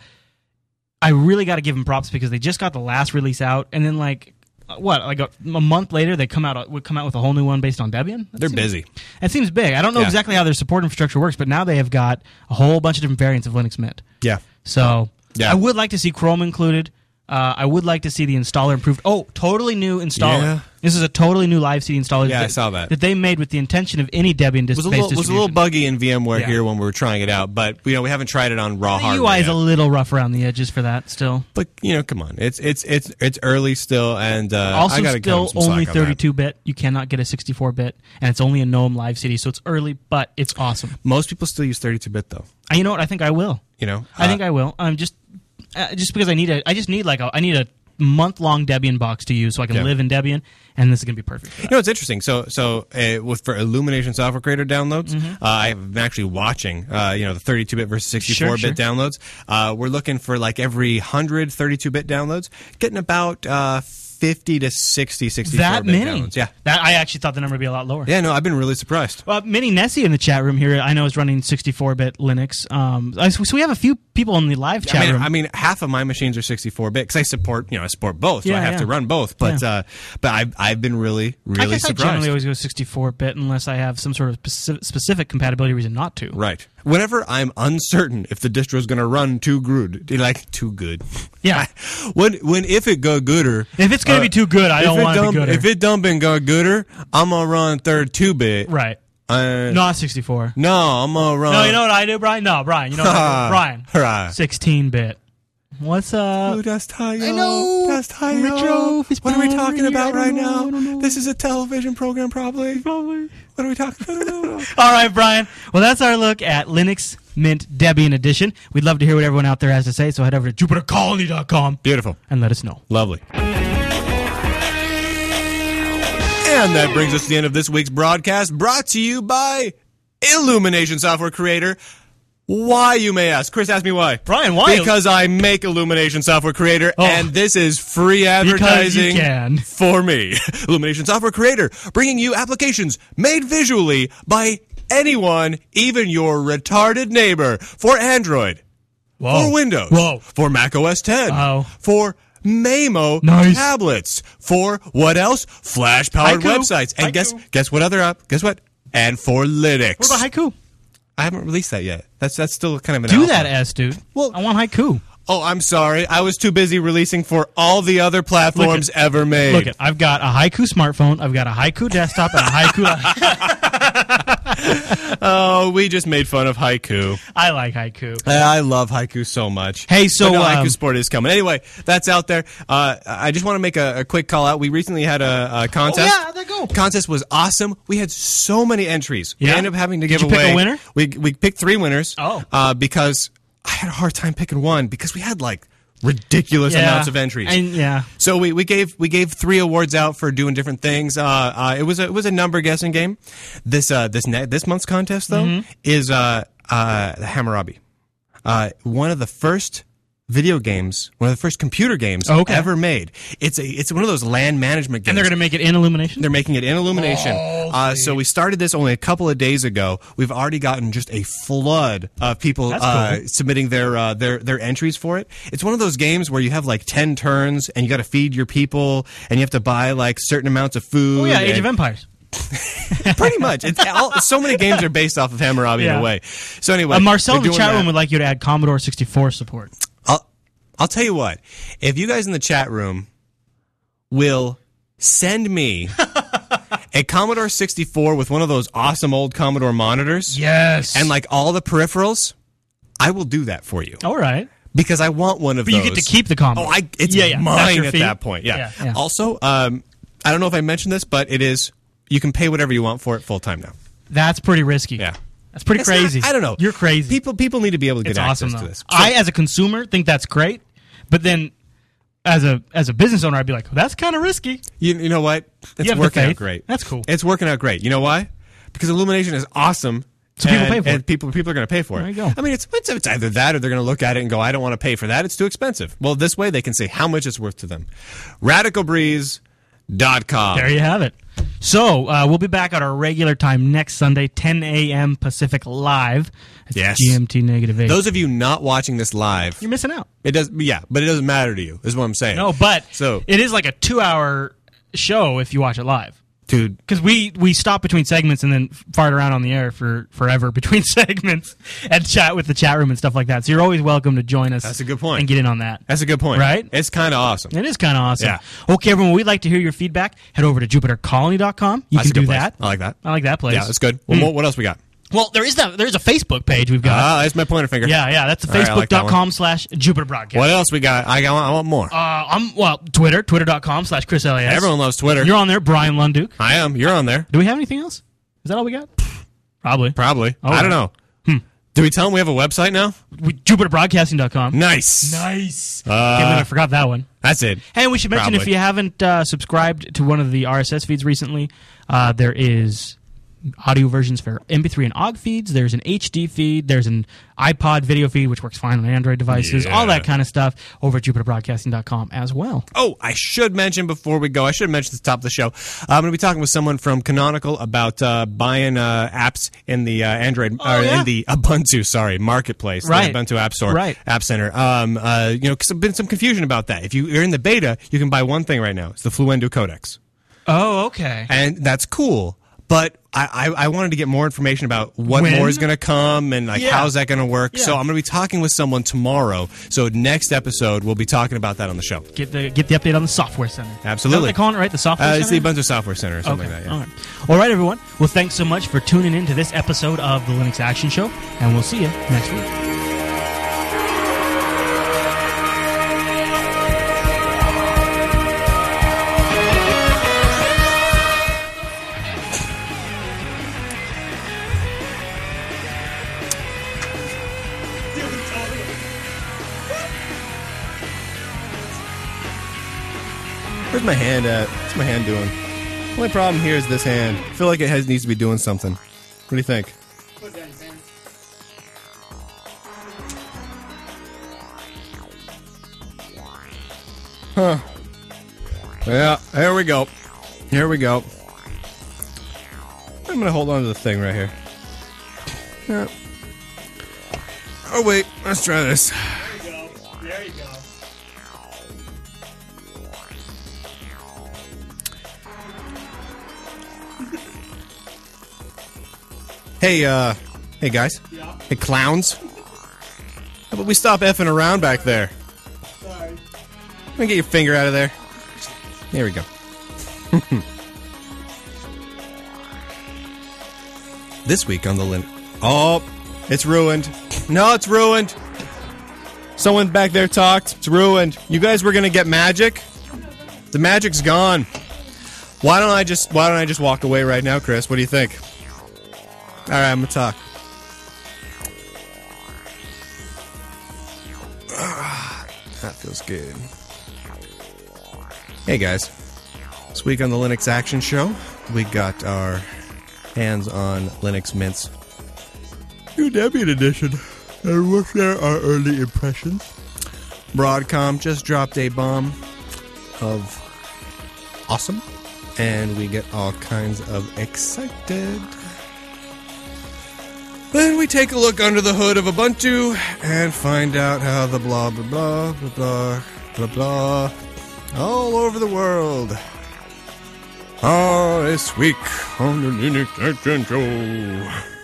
C: I really got to give them props because they just got the last release out, and then like uh, what, like a, a month later, they come out would come out with a whole new one based on Debian. That
B: They're
C: seems-
B: busy.
C: It seems big. I don't know
B: Yeah.
C: exactly how their support infrastructure works, but now they have got a whole bunch of different variants of Linux Mint.
B: Yeah.
C: So
B: Yeah.
C: I would like to see Chrome included. Uh, I would like to see the installer improved. Oh, totally new installer.
B: Yeah.
C: This is a totally new live C D installer.
B: Yeah, I
C: that,
B: saw that.
C: That they made with the intention of any Debian
B: It was a
C: based
B: little was a little
C: distribution.
B: buggy in VMware
C: Yeah.
B: here when we were trying it out, but you know we haven't tried it on raw
C: The
B: hardware
C: U I is
B: yet.
C: a little rough around the edges for that still.
B: But you know, come on, it's it's it's it's early still, and uh,
C: Also,
B: I gotta cut
C: still
B: him some slack
C: only
B: on that.
C: thirty-two bit. You cannot get a sixty-four bit, and it's only a GNOME live C D, so it's early, but it's awesome.
B: Most people still use thirty-two bit though.
C: And you know what? I think I will.
B: You know,
C: I think
B: Uh,
C: I will. I'm just uh, just because I need a. I just need like a. I need a month long Debian box to use so I can
B: Yeah.
C: live in Debian, and this is gonna be perfect for that.
B: You know, it's interesting. So, so uh, with for Illumination Software Creator downloads,
C: Mm-hmm.
B: uh, I've been actually watching, uh, you know, the thirty-two bit versus sixty-four bit
C: Sure, sure.
B: downloads. Uh, we're looking for like every one hundred thirty-two bit downloads, getting about uh, fifty to sixty sixty-four
C: That
B: bit
C: many?
B: downloads. Yeah.
C: That I actually thought the number would be a lot lower.
B: Yeah, no, I've been really surprised.
C: Uh, Minnie Nessie in the chat room here, I know, is running sixty-four bit Linux. Um, I- so we have a few people in the live chat
B: I mean,
C: room.
B: I mean, half of my machines are sixty-four bit because I support, you know, I support both, so
C: Yeah,
B: I have
C: yeah.
B: to run both. But,
C: Yeah.
B: uh, but I've I've been really,
C: I
B: really
C: guess I
B: surprised.
C: generally always go sixty-four bit unless I have some sort of speci- specific compatibility reason not to.
B: Right. Whenever I'm uncertain if the distro is going to run too good, like too good.
C: Yeah.
B: when when if it go gooder,
C: If it's going to
B: uh,
C: be too good, I
B: if
C: don't
B: it
C: want it to
B: dump-
C: be gooder.
B: If it dump and go gooder, I'm gonna run thirty-two bit.
C: right.
B: Uh,
C: Not sixty-four.
B: no, I'm gonna run.
C: No, you know what I do, Brian? No, Brian. You know what I do? Brian.
B: Hurrah.
C: sixteen bit. What's up?
B: Oh, that's tight.
C: I know.
B: That's tight.
C: Retro, fist
B: What are we
C: power
B: talking
C: here.
B: about
C: I don't
B: right
C: know,
B: now?
C: I don't know.
B: This is a television program, probably.
C: Probably.
B: What are we talking about?
C: All right, Brian. Well, that's our look at Linux Mint Debian Edition. We'd love to hear what everyone out there has to say, so head over to Jupiter Colony dot com
B: Beautiful.
C: and let us know.
B: Lovely. And that brings us to the end of this week's broadcast, brought to you by Illumination Software Creator. Why, you may ask? Chris, ask me why.
C: Brian, why?
B: Because I make Illumination Software Creator,
C: Oh.
B: and this is free
C: Because you
B: advertising
C: can.
B: for me. Illumination Software Creator, bringing you applications made visually by anyone, even your retarded neighbor, for Android.
C: Whoa.
B: for Windows,
C: Whoa.
B: for Mac O S ten,
C: Oh.
B: for Mamo
C: Nice.
B: tablets, for what else? Flash-powered
C: Haiku.
B: websites. And
C: Haiku.
B: guess guess what other app? Guess what? And for Linux.
C: What about haiku?
B: I haven't released that yet. That's that's still kind of an
C: Do
B: alpha.
C: that, S, dude.
B: Well-
C: I want haiku.
B: Oh, I'm sorry. I was too busy releasing for all the other platforms
C: Look
B: ever made.
C: Look, it. I've got a haiku smartphone. I've got a haiku desktop and a haiku.
B: Oh, we just made fun of haiku.
C: I like haiku.
B: I love haiku so much.
C: Hey, so,
B: But no,
C: um,
B: haiku sport is coming. Anyway, that's out there. Uh, I just want to make a, a quick call out. We recently had a, a contest.
C: Oh, yeah, there you go.
B: Contest was awesome. We had so many entries.
C: Yeah?
B: We ended up having to
C: Did
B: give
C: you pick
B: away.
C: a winner?
B: We we picked three winners.
C: Oh.
B: uh, because I had a hard time picking one because we had like ridiculous
C: Yeah.
B: amounts of entries.
C: And yeah.
B: So we, we gave we gave three awards out for doing different things. Uh, uh, it was a, it was a number guessing game. This uh, this ne- this month's contest though
C: Mm-hmm.
B: is uh, uh, Hammurabi, uh, one of the first video games, one of the first computer games
C: Oh, okay.
B: ever made. It's a it's one of those land management games.
C: And they're going to make it in Illumination?
B: They're making it in Illumination.
C: Oh,
B: uh, so we started this only a couple of days ago. We've already gotten just a flood of people
C: That's
B: uh,
C: cool.
B: submitting their uh, their their entries for it. It's one of those games where you have like ten turns and you got to feed your people and you have to buy like certain amounts of food.
C: Oh, yeah, Age
B: and-
C: of Empires.
B: Pretty much. It's all, so many games are based off of Hammurabi in
C: Yeah.
B: a way. So anyway,
C: Uh, Marcel
B: we're
C: in the
B: doing
C: chat
B: that.
C: room would like you to add Commodore sixty-four support.
B: I'll, I'll tell you what. If you guys in the chat room will send me a Commodore sixty-four with one of those awesome old Commodore monitors
C: Yes.
B: and like all the peripherals, I will do that for you
C: All right.
B: because I want one of
C: But
B: those.
C: you get to keep the Commodore.
B: Oh, I it's
C: Yeah, yeah. That's
B: mine
C: your
B: at
C: fee?
B: that point. Yeah.
C: Yeah, yeah.
B: Also, um, I don't know if I mentioned this, but it is you can pay whatever you want for it full time now.
C: That's pretty risky.
B: Yeah.
C: That's pretty
B: It's not-
C: crazy.
B: I don't know.
C: You're crazy.
B: People people need to be able to get
C: It's
B: access
C: awesome, though.
B: to this. So-
C: I, as a consumer, think that's great. But then, as a as a business owner, I'd be like, well, that's kind of risky.
B: You, you know what? It's
C: have the
B: working out
C: faith.
B: great.
C: That's cool.
B: It's working out great. You know why? Because Illumination is awesome.
C: So people
B: and,
C: pay for
B: and
C: it.
B: people people are going to pay for it.
C: There you go.
B: I mean, it's, it's it's either that or they're going to look at it and go, I don't want to pay for that. It's too expensive. Well, this way they can say how much it's worth to them. radical breeze dot com.
C: There you have it. So, uh, we'll be back at our regular time next Sunday, ten a.m. Pacific live. It's
B: Yes.
C: G M T negative eight.
B: Those of you not watching this live,
C: You're missing out.
B: it does. Yeah, but it doesn't matter to you. Is what I'm saying.
C: No, but
B: So-
C: it is like a two-hour show if you watch it live.
B: dude.
C: Because we, we stop between segments and then fart around on the air for forever between segments and chat with the chat room and stuff like that. So you're always welcome to join us.
B: That's a good point.
C: And get in on that.
B: That's a good point.
C: Right?
B: It's kind of awesome.
C: It is kind of awesome.
B: Yeah.
C: Okay, everyone, we'd like to hear your feedback. Head over to jupiter colony dot com. You
B: That's
C: can
B: a good
C: do
B: place.
C: that.
B: I like that.
C: I like that place.
B: Yeah, that's good. Well, what- what else we got?
C: Well, there is that. There's a Facebook page we've got.
B: Ah, that's my pointer finger.
C: yeah, yeah. That's
B: All right, I like that one.
C: facebook.com slash Jupiter Broadcast.
B: What else we got? I got. I want more.
C: Uh, I'm, well, Twitter, twitter.com slash Chris L A S.
B: Everyone loves Twitter.
C: You're on there, Brian Lunduke.
B: I am. You're on there.
C: Do we have anything else? Is that all we got? Probably.
B: Probably.
C: Oh,
B: I don't
C: right.
B: know. Do we tell them we have a website now?
C: We, jupiter broadcasting dot com.
B: Nice.
C: Nice.
B: Uh,
C: Can't believe I forgot that one.
B: That's it.
C: Hey, we should mention if
B: Probably.
C: you haven't uh, subscribed to one of the R S S feeds recently, uh, there is audio versions for M P three and O G feeds. There's an H D feed. There's an iPod video feed, which works fine on Android devices.
B: Yeah.
C: All that kind of stuff over at jupiter broadcasting dot com as well.
B: Oh, I should mention before we go, I should have mentioned at the top of the show, I'm going to be talking with someone from Canonical about uh, buying uh, apps in the uh, Android,
C: Oh,
B: or
C: yeah.
B: in the Ubuntu, sorry, Marketplace,
C: Right.
B: the Ubuntu App Store,
C: Right.
B: App Center. Um, uh, you know, 'cause there's been some confusion about that. If you, you're in the beta, you can buy one thing right now. It's the Fluendo Codex.
C: Oh, okay.
B: And that's cool. But I, I, I wanted to get more information about what
C: When?
B: more is going to come and like
C: Yeah.
B: how's that going to work.
C: Yeah.
B: So I'm going to be talking with someone tomorrow. So next episode we'll be talking about that on the show.
C: Get the get the update on the software center.
B: Absolutely.
C: Is that what they're calling it, right? The software
B: Uh,
C: center.
B: it's the Ubuntu Software Center or something
C: Okay.
B: like that.
C: All
B: Yeah.
C: right. All right, everyone. Well, thanks so much for tuning in to this episode of the Linux Action Show, and we'll see you next week.
B: Where's my hand at? What's my hand doing? Only problem here is this hand. I feel like it has needs to be doing something. What do you think? Huh. Yeah, here we go. Here we go. I'm gonna hold on to the thing right here. Yeah. Oh wait, let's try this. Hey, uh, hey guys.
D: Yeah.
B: Hey clowns. How about we stop effing around back there?
D: Sorry.
B: Let me get your finger out of there. There we go. This week on the Lin... Oh, it's ruined. No, it's ruined. Someone back there talked. It's ruined. You guys were gonna get magic. The magic's gone. Why don't I just Why don't I just walk away right now, Chris? What do you think? All right, I'm gonna talk. That feels good. Hey guys, this week on the Linux Action Show, we got our hands on Linux Mint's new Debian edition, and we'll share our early impressions. Broadcom just dropped a bomb of awesome, and we get all kinds of excited. Then we take a look under the hood of Ubuntu and find out how the blah blah blah blah blah blah blah all over the world. Oh, this week on the Linux Action Show.